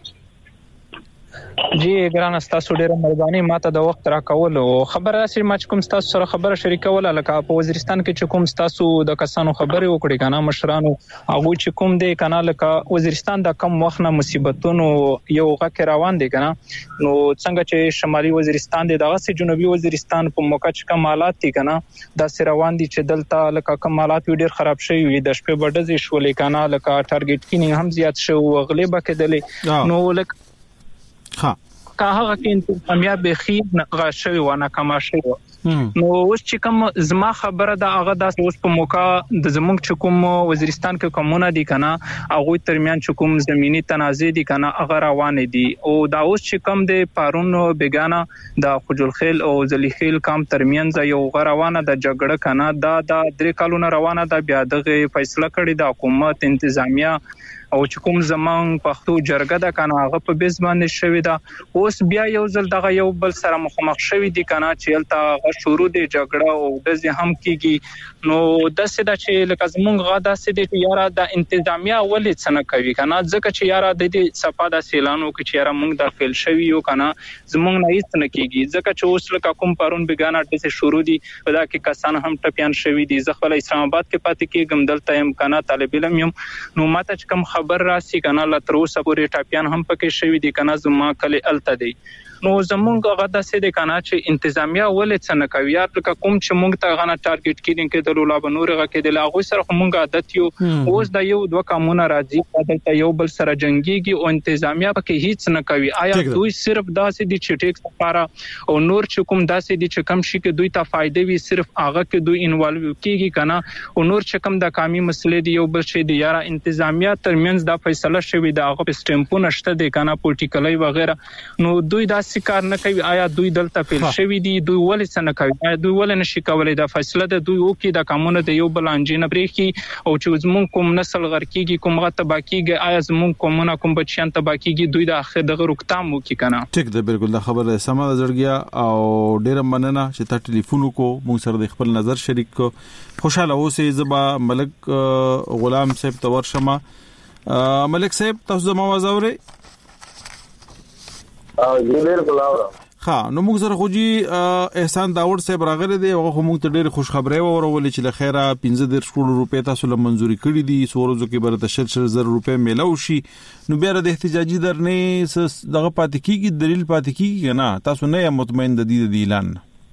جی ګران تاسو ډیره مهرباني ماته د وخت راکول او خبره سره ما کوم تاسو سره خبره شریکول لکه په وزیرستان کې کوم تاسو د کسانو خبرې وکړي کنه مشرانو هغه چې کوم دی کنه لکه وزیرستان د کم وخت نه مصیبتونو یو غکه روان دي کنه نو څنګه چې شمالي وزیرستان دی دغه سي جنوبي وزیرستان په موقع چې کمالات دي کنه د سره روان دي چې دلته لکه کمالات ډیر خراب شوی وي د شپې بډز شولې کنه لکه ټارګټ کینګ هم زیات شو غلیبه کېدلې نو لکه که هغه کې انتظامیه به خیر غشوي و نه کما شوی نو اوس چې کوم زما خبره دا هغه د اوس په موقع د زمونږ چې کوم وزیرستان کې کومونه دي کنه هغه ترمیان چې کوم زمینی تنازع دي کنه هغه روان دي او دا اوس چې کوم د پارون بیگانه د خجلخیل او زلیخیل کام ترمیان یو غروانه د جګړه کنه دا د 3 کالونو روانه د بیا دغه فیصله کړی د حکومت انتظامیه او چې کوم زمان پښتو جرګه د کنه هغه په بیس باندې شوی دا اوس بیا یو ځل دغه یو بل سره مخامخ شوی دي کنه چې الته شروع دي جګړه او د زه هم کیږي نو د سده چې لکه زمونږ غاده سده چې یاره د انتظامیه ولې څنګه کوي کنه ځکه چې یاره د دې صفه د سیلانو کې چې یاره مونږ د فیل شوی یو کنه زمونږ نه هیڅ نه کیږي ځکه چې اوس لکه کوم پرون بیگانه د شروع دي په دا کې کسان هم ټپيان شوی دي ځکه خپل اسلام آباد کې پاتې کېږم دلته هم کنه طالب علم یم نو ماته چې کوم خبر راسي کنه لا تر اوسه پورې ټاپیان هم پکې شوی دي کنه زما کله الته دي نو زمونږ غدا سي دي کنه چې انتظامیه ولې څنګه کوي یا کوم چې مونږ ته غنه ټارګټ کیدل کې د لولا بنورغه کې د لاغو سره مونږ عادت یو اوس د یو دوه قانون راځي دلته یو بل سره جنگيږي او انتظامیه پکې هیڅ نه کوي آیا دوی صرف داسې دي چې ټیکس لپاره او نور چې کوم داسې دي چې کم شي کې دوی ته فائدې وي صرف هغه کې دوی انوالو کیږي کنه او نور چې کوم د قومي مسلې دی یو بل شي دی یاره انتظامیه ترمنځ د فیصله شوی د هغه سټمپونه شته دي کنه پولیټیکلی وغیرہ نو دوی دا کار نه کوي آیا دوی دلته فیل شوی دي دوی ولې څنګه کوي آیا دوی ولې نشي کولای د فیصله د دوی او کې د قانون د یو بل انجینه بریخي او چې زمون کوم نسل غرکیږي کوم غته باکیږي آیا زمون کومونه کوم بچیان ته باکیږي دوی د اخر دغه روکتام وکي کنه
ټیک ده بالکل د خبره سمه زړګیا او ډیر مننه چې تا ټلیفون کو مونږ سره د خپل نظر شریک کو خوشاله اوسې زبا ملک غلام صاحب تور شمه ملک صاحب تاسو زما आवाज اورئ
جی بالکل اورم
ها نو موږ سره خوجي احسان داوود صاحب راغله دی هغه موږ ته ډېر خوش خبره ورولې چې لخيره 15 کروڑ روپے تاسو له منزوري کړې دي سورزو کې برته 10000 روپے میلاو شي نو بیا د احتجاجي درنې دغه پاتې کیږي دلیل پاتې کیږي نه تاسو نه مطمئن د دې اعلان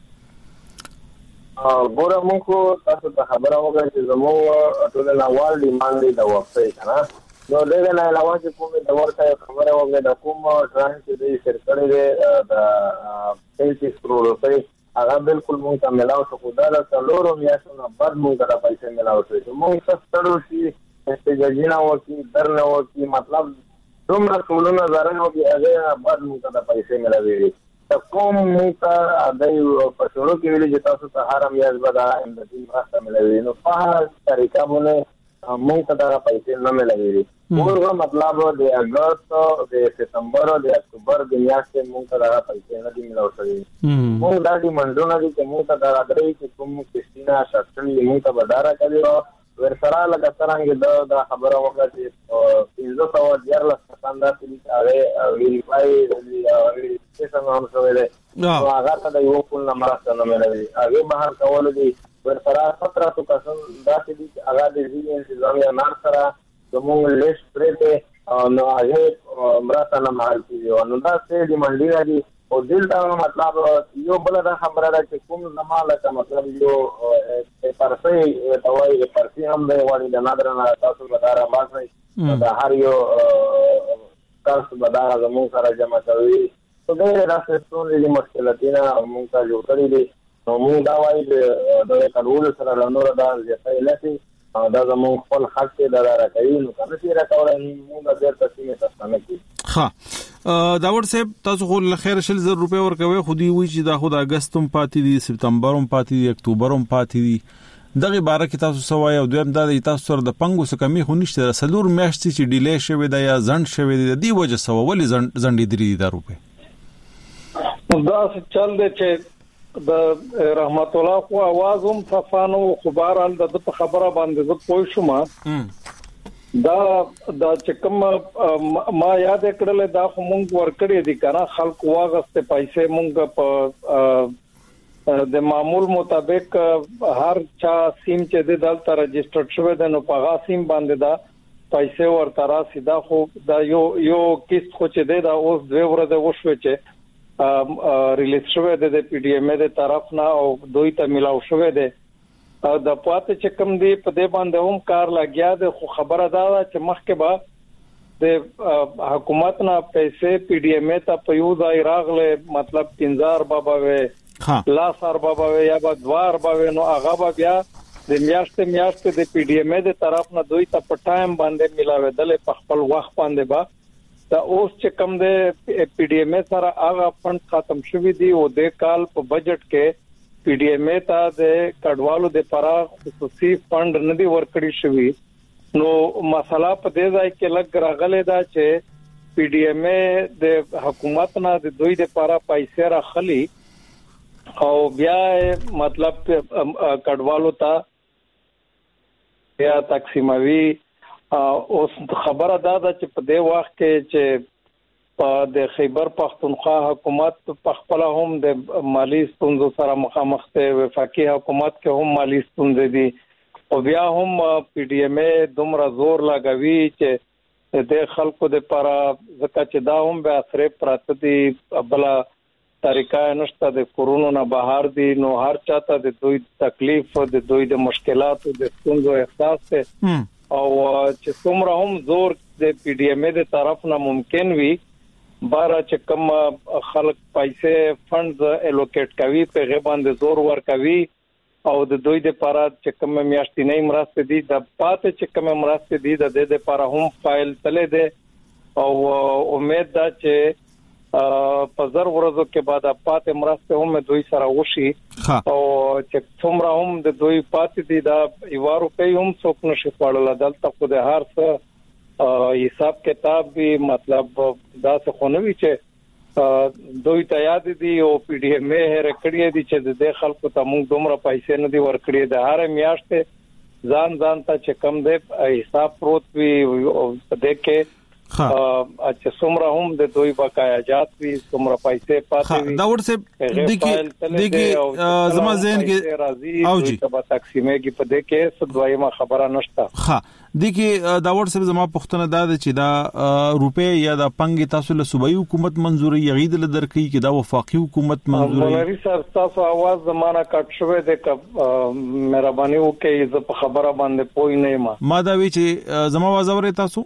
ګوره موږ تاسو ته خبره وکړه چې زموږ ټول نوال ډیماند دی د وقفې کنه نو دغه نه علاوه چې کومه د ورته خبره وګړه د کوم ټرانس د شرکت دی د 30 کروڑ روپے هغه بالکل مونږ ته ملاو شو دا د څلورو میاشتو بعد مونږ ته پیسې ملاو شو مونږ څه ستړو شي استجاجینا وکي درنه وکي مطلب دومره ټولونه زارنه وکي هغه بعد مونږ ته پیسې ملاوي کوم مونږ ته د پښورو کې ویل چې تاسو ته هر میاشت به دا اندازې راځي ملاوي نو په طریقه باندې مونږ ته دا پیسې نه ملاوي ورغه مطلب د اگست د سپتمبر او د اکتوبر د میاشتې مونږ ته دا پیسې نه دي ملاو شوي مونږ دا دي منځونه دي چې مونږ ته دا درې چې کوم کښتینه شخصي مونږ ته بداره کړي ورسره لکه څنګه دا خبره وکړه چې 1514 کسان دا چې هغه ویریفای چې څنګه هم شوی دی نو هغه ته د یو کول نمبر څنګه ملوي هغه بهر کول دي ورسره 1700 کسان دا چې هغه د ځینې انتظامیه نار سره زموږ لیست پرته نو هغه مرسته نه مال کیږي نو دا څه دی منډي دی او دلته مطلب یو بل دا خبره ده چې کوم زماله مطلب یو پرسي دوای پرسي هم دی وړي د نادرنه تاسو لپاره ماسه دا هر یو تاسو بدار زموږ سره جمع کوي نو ډېر راځي چې مشکلاتونه موږ ته جوړ کړی دي نو موږ دا وایي د قانون سره لنور دا ځای لسی دا زموږ خپل حق ته دا راځي نو کله چې راکولای موږ د تسلیمه تاسو کی
ها داور صاحب تاسو خو خیر شل زر روپے ورکوي خو دی وی چې دا خو د اگستم پاتې دي سپتمبرم پاتې دي اکتوبرم پاتې دي دغه باره کې تاسو سوای او دویم دا د تاسو سره د پنګو څخه کمی خو نشته رسلور میاشتې چې ډیلی شوی دا یا ځند شوی دی وجه سو ولې ځندې درې دا روپے
دا چل دی چې د رحمت الله خو आवाज هم صفانو خبرال د خبره باندې زه پوه شوم دا چې کوم ما یاد کړل دا خو مونږ ورکړې دي کنه خلک واغسته پیسې مونږ په د معمول مطابق هر چا سیم چې د دلته رجسټرډ شوی د نو په سیم باندې دا پیسې ورته را سیدا خو دا یو کیست خو چې دا اوس 2 ورځې وشوي چې ریلیز شوی د پی ډی ایم د طرف نه او دوی ته ملاو شوی دی د پاتې چې کوم دی په دې باندې هم کار لګیا دی خو خبره دا چې مخکې به د حکومت نه پیسې پی ډی ایم ته په یو ځای راغله مطلب 15000 بابا وې لاسار بابا وې یا به دوار بابا نو هغه بیا د میاشتې د پی ډی ایم د طرف نه دوی ته په ټایم باندې ملاوېدل په خپل وخت باندې با دا اوس چې کوم د پی ډی ایم سره هغه فند ختم شوی دی او د کال په بجټ کې پی ډی ایم ته د کډوالو د لپاره خصوصي فند نه دی ورکړی شوی نو مسله په دې ځای کې لګ راغله دا چې پی ډی ایم د حکومت نه د دوی د لپاره پیسې راخلي او بیا مطلب کډوالو ته بیا تقسیموي اوس خبره دا ده چې په دې وخت کې چې په د خیبر پختونخوا حکومت په خپل هم د مالی ستونزو سره مخامخ دی وفاقي حکومت کې هم مالی ستونزې دي او بیا هم پی ډی ایم دومره زور لګوي چې د خلکو د لپاره ځکه چې دا هم به اثر پراته دي بل طریقه نشته د کورونا نه بهر دي نو هر چاته د دوی تکلیف د دوی د مشکلاتو د ستونزو احساس ته او چې څومره هم زور د پی ډی ایم د طرف نه ممکن وي بارا چې کوم خلک پیسې فندز الوکیټ کوي په غیبان د زور ور کوي او د دوی د لپاره چې کوم میاشتې نه مرسته دي د پاتې چې کوم مرسته دي د دې لپاره هم فایل تللی دی او امید ده چې په زر ورځو کې بعد پاتې مرسته هم دوی سره وشي او چې څومره هم د دوی پاتې دي دا یو روپۍ هم څوک نشي خوړل دلته خو د هر څه حساب کتاب بھی مطلب دا څه خو نه وی چې دوی ته یاد دي او پی ډی ایم هرکړی دي چې د خلکو ته موږ دومره پیسې نه دي ورکړي د هر میاشتې ځان ته چې کم دی حساب پروت وي او دې کې چې څومره هم د دوی بقایا جات وي څومره پیسې پاتې وي
دا ورته دغه زما ذهن کې او جی
په تقسیمه کې په دې کې څه دویمه خبره نشته
ها دغه دا ورته زما پښتنه دا چې دا روپې یا د پنګ تاسو له صوبایي حکومت منزوري یغید له درکې کې دا وفاقي حکومت منزوري
مولوی صاحب تاسو आवाज زمانہ کټ شوې ده مهرباني وکړئ زه په خبره باندې پوي نه
ما دا وی چې زما आवाज اوري تاسو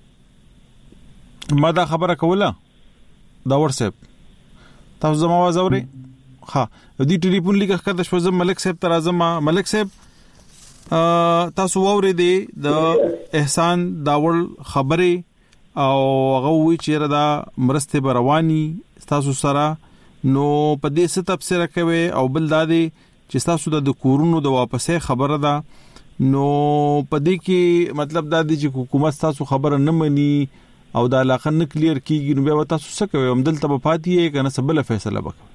ما دا خبره کوله دا ورسېب تاسو زما आवाज اوري ها دې ټلیفون لیکه کړه شو زم ملک صاحب تر اعظم ملک صاحب تاسو ووري دي د احسان داول خبره او هغه وی چې دا مرسته برواني تاسو سره نو په دې څه تفسیر کوي او بل دادي چې تاسو د کورونو د واپسې خبره ده نو په دې کې مطلب دا دی چې حکومت تاسو خبره نه مني او دا علاقه نه کلیر کیږي نو بیا تاسو څه کوي هم دلته په پاتې کنه سبله فیصله وکړي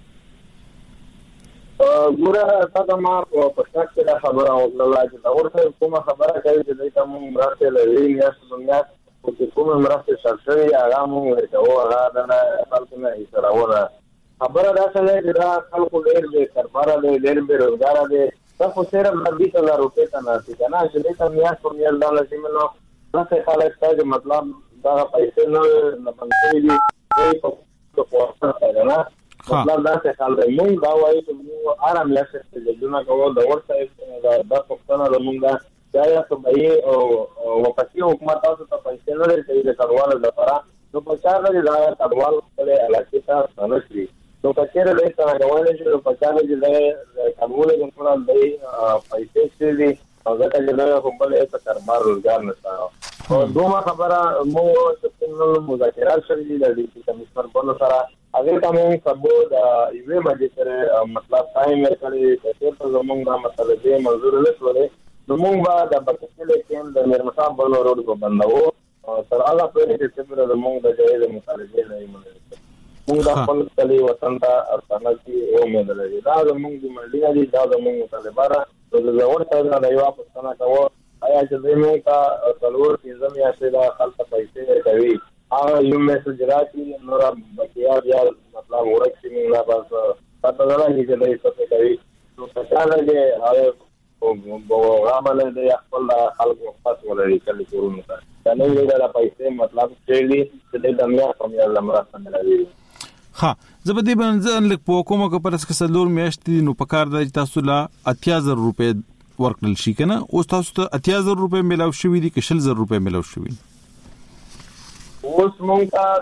ګوره تاسو ما په پښتو کې خبره وکړه چې اورته کومه خبره کوي چې دا موږ راته لري یا څنګه چې کومه مرسته شرطي هغه موږ ورته هغه نه خپل نه سره وره خبره راځي چې دا خلکو ډېر دې کاربار ډېر به روزګار دې تاسو سره 20000 روپے ته نه ځي نه چې دا میاش په میل ډالر چې نو تاسو خلک ته مطلب دا پیسې نه پنځه دي په کومه نه مطلب دا څه حال دی موږ دا وایو چې موږ آرام یاست چې دونه کوو د ورته د پښتنه د موږ دا یا څه او وقتی حکومت تاسو ته پیسې نه لري د کډوالو لپاره نو په چا نه دا کډوال خپل علاقې ته نشي نو کچېره له څنګه غواړي چې په چا نه د کډوالو لپاره د پیسې سړي او دا چې له خپل څه کاربار روزګار نشته او دوه خبره مو چې مذاکرات شوي د ډیپټي کمشنر په سره هغه کومه سبو د ایوه باندې سره مطلب ټایم ورکړي چې په زمونږ د مسله دې منظور نه شولې نو موږ به د بکسل کې د مرمصاب بلو روډ کو بندو تر هغه پورې چې پر زمونږ د جایز مطالبه نه ایمنه موږ د خپل کلی وطن ته افغانستان کې امید لري دا زمونږ د ملي دي دا زمونږ مطالبه را د ورته د یو پښتنه کوو آیا چې زموږ کا څلور کیزم یا څه خلک پیسې کوي هغه یو میسج راځي نور بقیا بیا مطلب ورکه موږ بس پته نه لګي چې دای څه کوي نو څنګه لګي هغه غامل د خپل خلکو خاص ولري کله کورونه دا نه ویل دا پیسې مطلب چې د دنیا کوم یو لمرسته ملوي
ها زبدي بنځن لک په کومه کو پرس کې سلور میاشتې نو پکار د تاسو لا 80000 روپے ورکړل شي کنه اوس تاسو ته 80000 روپے ملاو شوې دي کې 60000 روپے ملاو شوې
اوس مونږ ته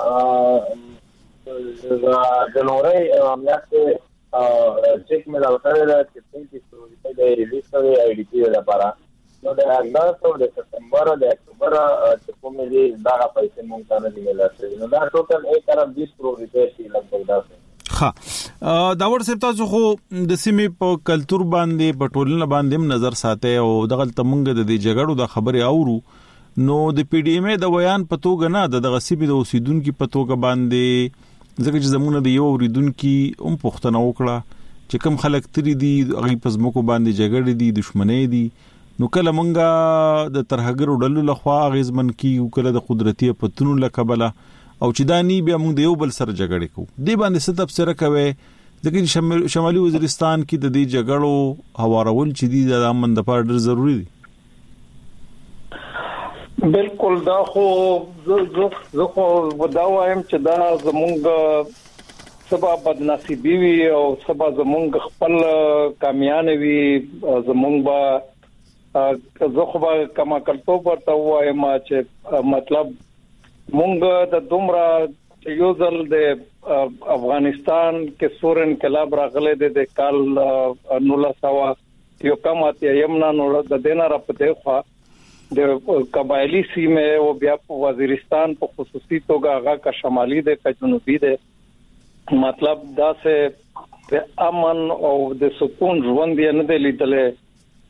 د جنوري میاشتې چیک ملاو کړل چې 33 روپے د ریلیز کړي آی ډی پی لپاره نو د اگست او د سپتمبر او د اکتوبر چې کومې دي دا پیسې مونږ ته نه دي ملاوي نو دا ټوټل 1.20 روپے شي لګول دا
ها دا ورسره تاسو خو د سیمې په کلچر باندې په ټولنه باندې نظر ساتي او دغه تمنګ د جګړو د خبره اورو نو د پی ډی ایم د بیان پتوګ نه د غصب د اوسیدونکو پتوګ باندې ځکه چې زمونه د یو اوریدونکو هم پښتنه وکړه چې کوم خلک تری دي غي پزمکو باندې جګړې دي دښمنۍ دي نو کله مونږه د ترهګر وډلو لخوا غیزمن کی او کله د قدرتي پتونو لکبله او چې دانی بیا موږ د یو بل سره جګړه کوو دی باندې ست تفسیر کوي ځکه شمالي وزیرستان کې د دې جګړو هوارول چې دي د امن د پاره ډېر ضروری دي
بالکل دا خو زه خو وداوایم چې دا زمونږ سبا بدنصیبی وي او سبا زمونږ خپل کامیابی وي زمونږ با زه خو به کما کلتو ورته وایم چې مطلب مونږ د دومره یو ځل د افغانستان کې سور انقلاب راغله د کال 1900 یو کمات یمنا نو د دینه را پته خو د قبایلی سیمه او بیا په وزیرستان په خصوصي توګه هغه کا شمالي د کا جنوبي د مطلب دا سه د امن او د سکون ژوند یې نه دی لیدلې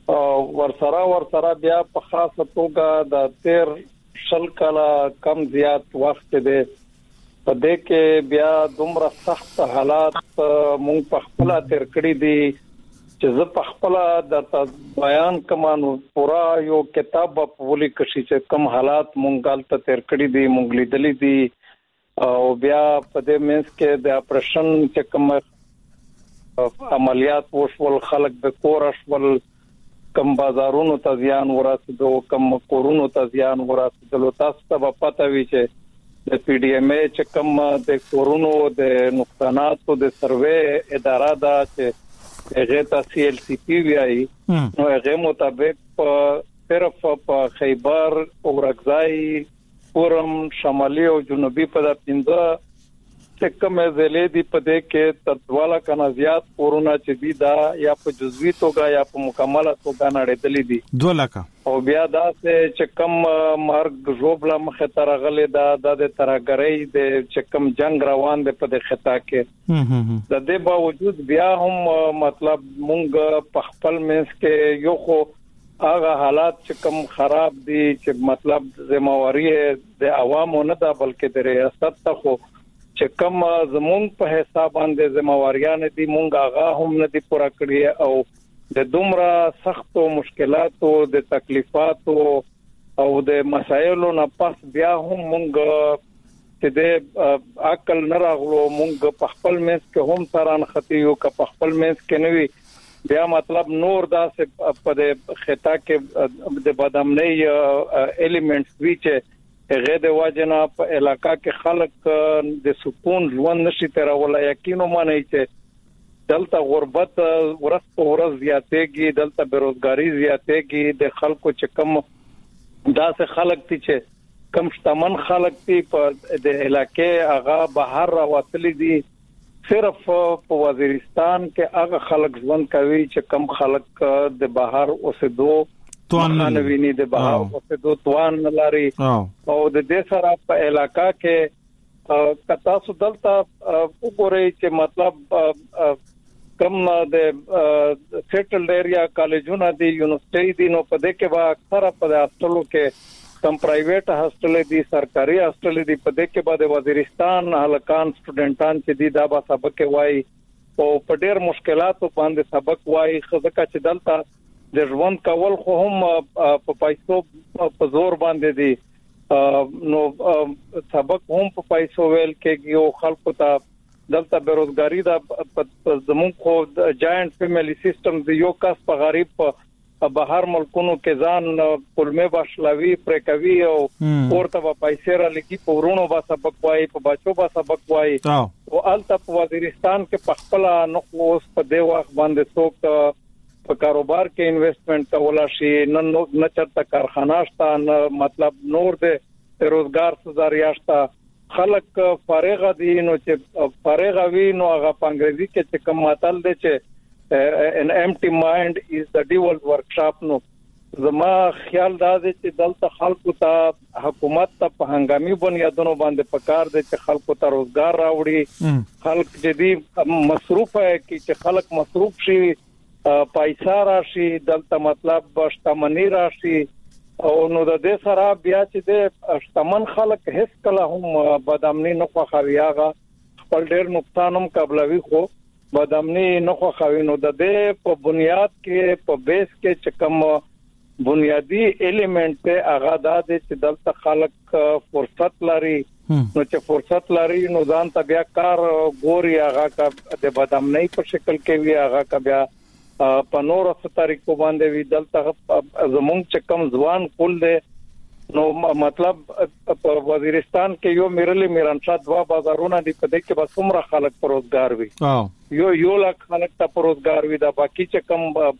ورسره بیا په خاصه توګه د 13 شل کاله کم زیات وخت دی په دې کې بیا دومره سخت حالات مونږ په خپل تیر کړی دي چې زه په خپل د بیان کمانو پورا یو کتاب په ولي کشي چې کم حالات مونږ ته تیر کړی دي مونږ لیدلې دي او بیا په دې مینس کې د اپریشن چې کوم عملیات وشول خلک د کورشول کم بازارونو ته ځان ورسېدو کم کورونو ته ځان ورسېدو تاسو ته پته وی چې د پی ډی ایم ای چې کم د کورونو د نقصاناتو د سروې اداره دا چې هغه ته سی ال سی پی وی آی نو هغه مطابق صرف په خیبر او رغزای پورم شمالي او جنوبي په د پنځه چې کومه ځلې دی په دې کې تدواله کنه زیات کورونا چې دی دا یا په جزوی توګه یا په مکمله توګه نړیدلې دي 2 لک او بیا دا چې کم مرګ جوړبله مخه ترغلې دا د ترګرۍ د چې کم جنگ روان دی په دې خطا کې د دې باوجود بیا هم مطلب مونږ په خپل منځ کې یو خو هغه حالات چې کم خراب دي چې مطلب ذمہواری د عوامو نه ده بلکې د ریاست ته خو چې کوم زمون په حساب باندې ذمہواریان دي مونږ هغه هم نه دي پوره کړی او د دومره سخت او مشکلاتو د تکلیفاتو او د مسایلو نه پس بیا هم مونږ چې د عقل نه راغلو مونږ په خپل مېس کې هم سران خطیو کا په خپل مېس کې نوي بیا مطلب نور داسې په د خطا کې د بدامنۍ الیمنټس وی چې هغه د واجنا په علاقہ کې خلک د سکون ژوند نشي تیرولای. یقینو مانی چې دلته غربت ورځ په ورځ زیاتېږي، دلته بیروزګاری زیاتېږي، د خلکو چې کم داسې خلک دي چې کم شتمن خلک دي په د علاقې هغه بهر راوتلي دي. صرف په وزیرستان کې هغه خلک ژوند کوي چې کم خلک د بهر اوسېدو توان نویني د بهر اوسېدو توان لري. او د دې سره په علاقہ کې کتا سو دلته وګورئ چې مطلب کم د سیټلډ ایریا کالجونه دي، یونیورسيټي دي، نو په دې کې با اکثره په هاستلو کې کم پرایویټ هاستل دي، سرکاري هاستل دي، په دې کې بعد وزیرستان هلکان سټوډنټان چې دي دا به سبق وایي او په ډېر مشکلاتو باندې سبق وایي. ځکه چې دلته د ژوند کول خو هم په پیسو په زور باندې دي، نو سبق هم په پیسو ویل کېږي او خلکو ته دلته بیروزګاری دا زمون خو جاینټ فیملی سیستم د یو کس په غریب په بهر ملکونو کې ځان کلمه باشلوي پرکوي او ورته په پیسې را لګي، په ورونو با سبق وایي، په بچو با سبق وایي. او الته په وزیرستان کې په خپل نو اوس په دی وخت باندې څوک په کاروبار کې انویسټمنٹ کولا شي، نه چرته کارخانه شته، نه مطلب نور د روزګار ذریعہ شته. خلک فارغ دي، نو چې فارغ وي نو هغه په انګریزي کې چې کوم متل دی چې an empty mind is the devil's workshop. نو زما خیال دا دی چې دلته خلکو ته حکومت ته په هنګامي بنیادونو باندې پکار دی چې خلکو ته روزګار راوړي، خلک جدي مصروف ہے چې خلک مصروف شي، پیسې راشي، دلته مطلب شتمنی راشي. او نو د دې سره بیا چې د شتمن خلک هیڅ کله هم بدامنی نه خوښوي، هغه خپل ډېر نقصان هم قبلوي خو بدامنی نه خوښوي. نو د دې په بنیاد کې په بیس کې چې کوم بنیادی الیمنٹ ته هغه د چې دلته خلک فرصت لري، نو چې فرصت لري نو ځان ته بیا کار ګوري، هغه کا د بدامنی په شکل کې وی، هغه کا بیا په نورو طریقو باندې وی. دلته زمونږ چې کم ځوان کول دي نو مطلب په وزیرستان کې یو میرانشاه 2 بازارونه دي، په دې کې به څومره خلک پر روزګار وي، یو لاک خلک ته پر روزګار وي. دا باقی چې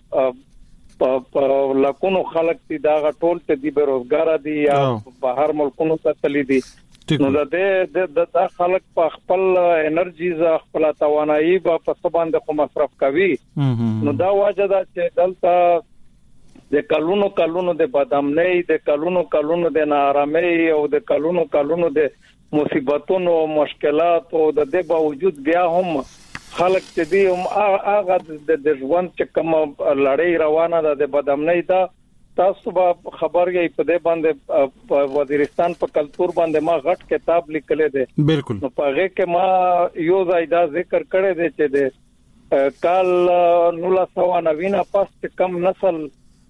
کم په لکونو خلک دي دا ټول ته دي بیروزګار دي یا بهر ملکونو ته تللي دي. نو د خلک په خپل انرژیز خپل توانایي په سباند خو مصرف کوي. نو دا واجه دا چې دلته د کلونو د بدامنۍ، د کلونو د ناارامۍ او د کلونو د مصیبتونو مشکلات او د دې باوجود بیا هم خلک چې دی هم هغه د ژوند چې کوم لړۍ روانه ده د بدامنۍ دا تاسو به خبر یې په دې باندې وزیرستان په کلتور باندې ما غټ کتاب لیکل دی. بالکل. نو په هغه کې ما یو ځای دا ذکر کړی دی چې د کال 1990 پس کم نسل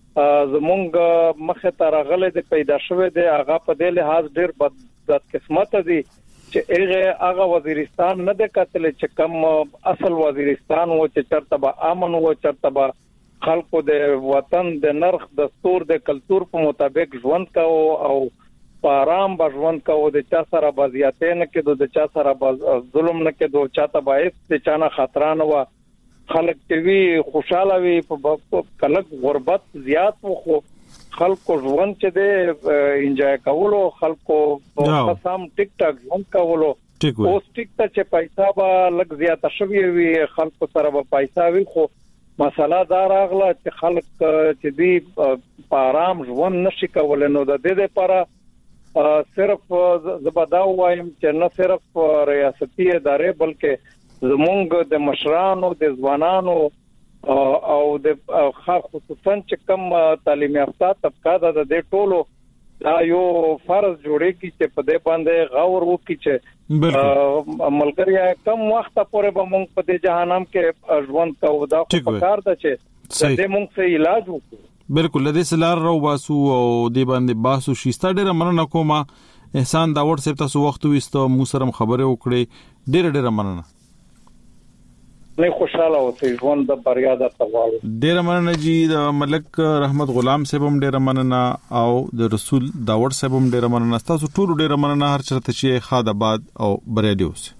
زمونږ مخه ته راغله د پیدا شوه دی، هغه په دې لحاظ ډیر بد قسمت دي چې هغه وزیرستان نه د کتل چې کم اصل وزیرستان و چې چرته به امن و، چرته به خلکو د وطن د نرخ دستور د کلتور په مطابق ژوند کاو او په آرام به ژوند کاو، د چا سره بازیاتې نه کېدو، د چا سره ظلم نه کېدو، چاته باعث د چانه خطرانه و، خلک چې وی خوشاله وي. په کلک غربت زیات و خو خلکو ژوند چې د انجوای کولو، خلکو په سم ټیک ټاک ژوند کولو. اوس ټیک ته چې پیسې به لږ زیاته شوي وي، خلکو سره به پیسې وي، خو مسله دا راغله چې خلک چې دی په آرام ژوند نشي کولای. نو د دې لپاره صرف زبدا وایم چې نه صرف ریاستي ادارې بلکې زمونږ د مشرانو، د ځوانانو او د خصوصا چې کم تعلیم یافته طبقه ده د دې ټولو دا یو فرض جوړیږي چې په دې باندې غور وکړي چې ملګریا کم وخت پورې به موږ په دې جهنم کې ژوند کوو. دا په کار ده چې دې موږ څه علاج وکړو. بالکل. د دې سلار رو باسو او دې باندې باسو شيستا ډېر مننه کوم. احسان داوود صاحب تاسو وخت وستو مو سره خبرې وکړې، ډېر مننه. نه خوشاله اوسئ ژوند د بریا د تغواړو.
ډیر مننه جی د ملک رحمت غلام صاحب هم ډیر مننه او د رسول داوود صاحب هم ډیر مننه. تاسو ټول ډیر مننه هر چرته چې خاد آباد او بریالي اوسئ.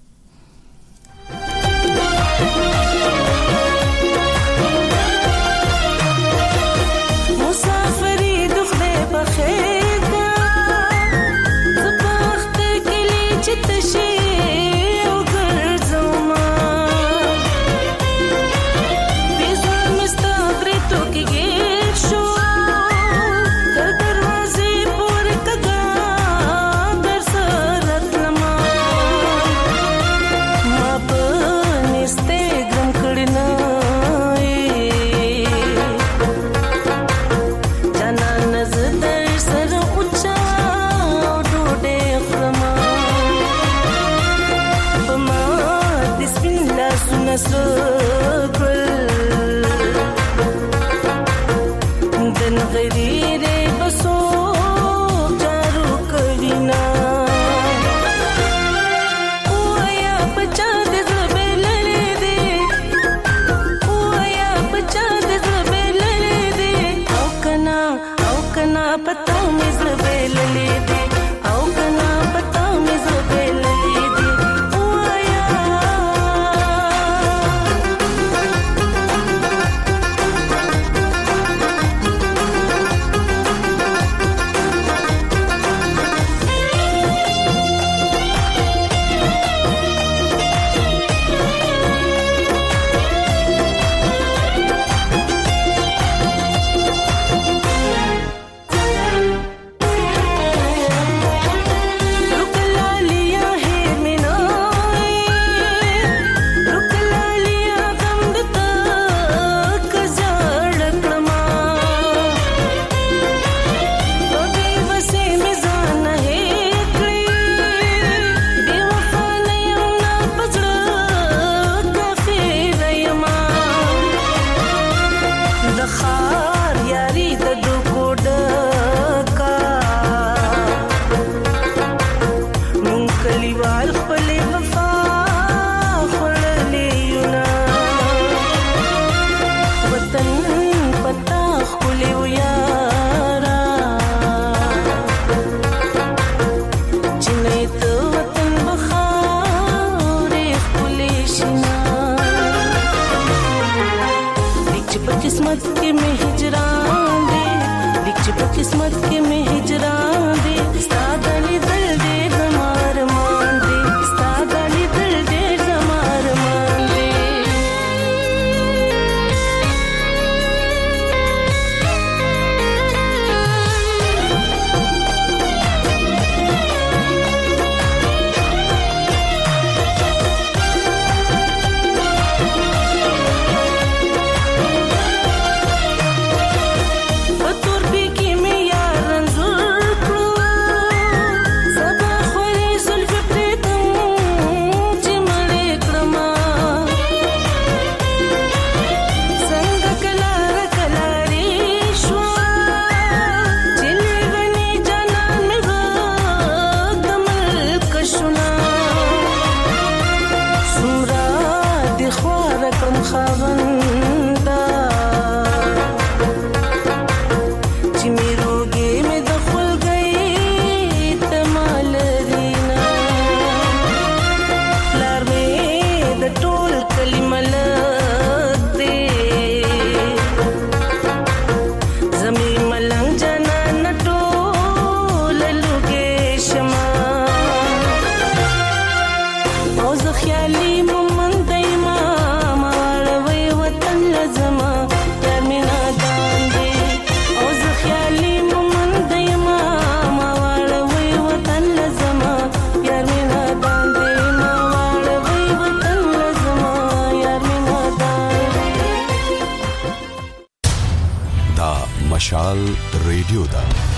مشال ریډیو دا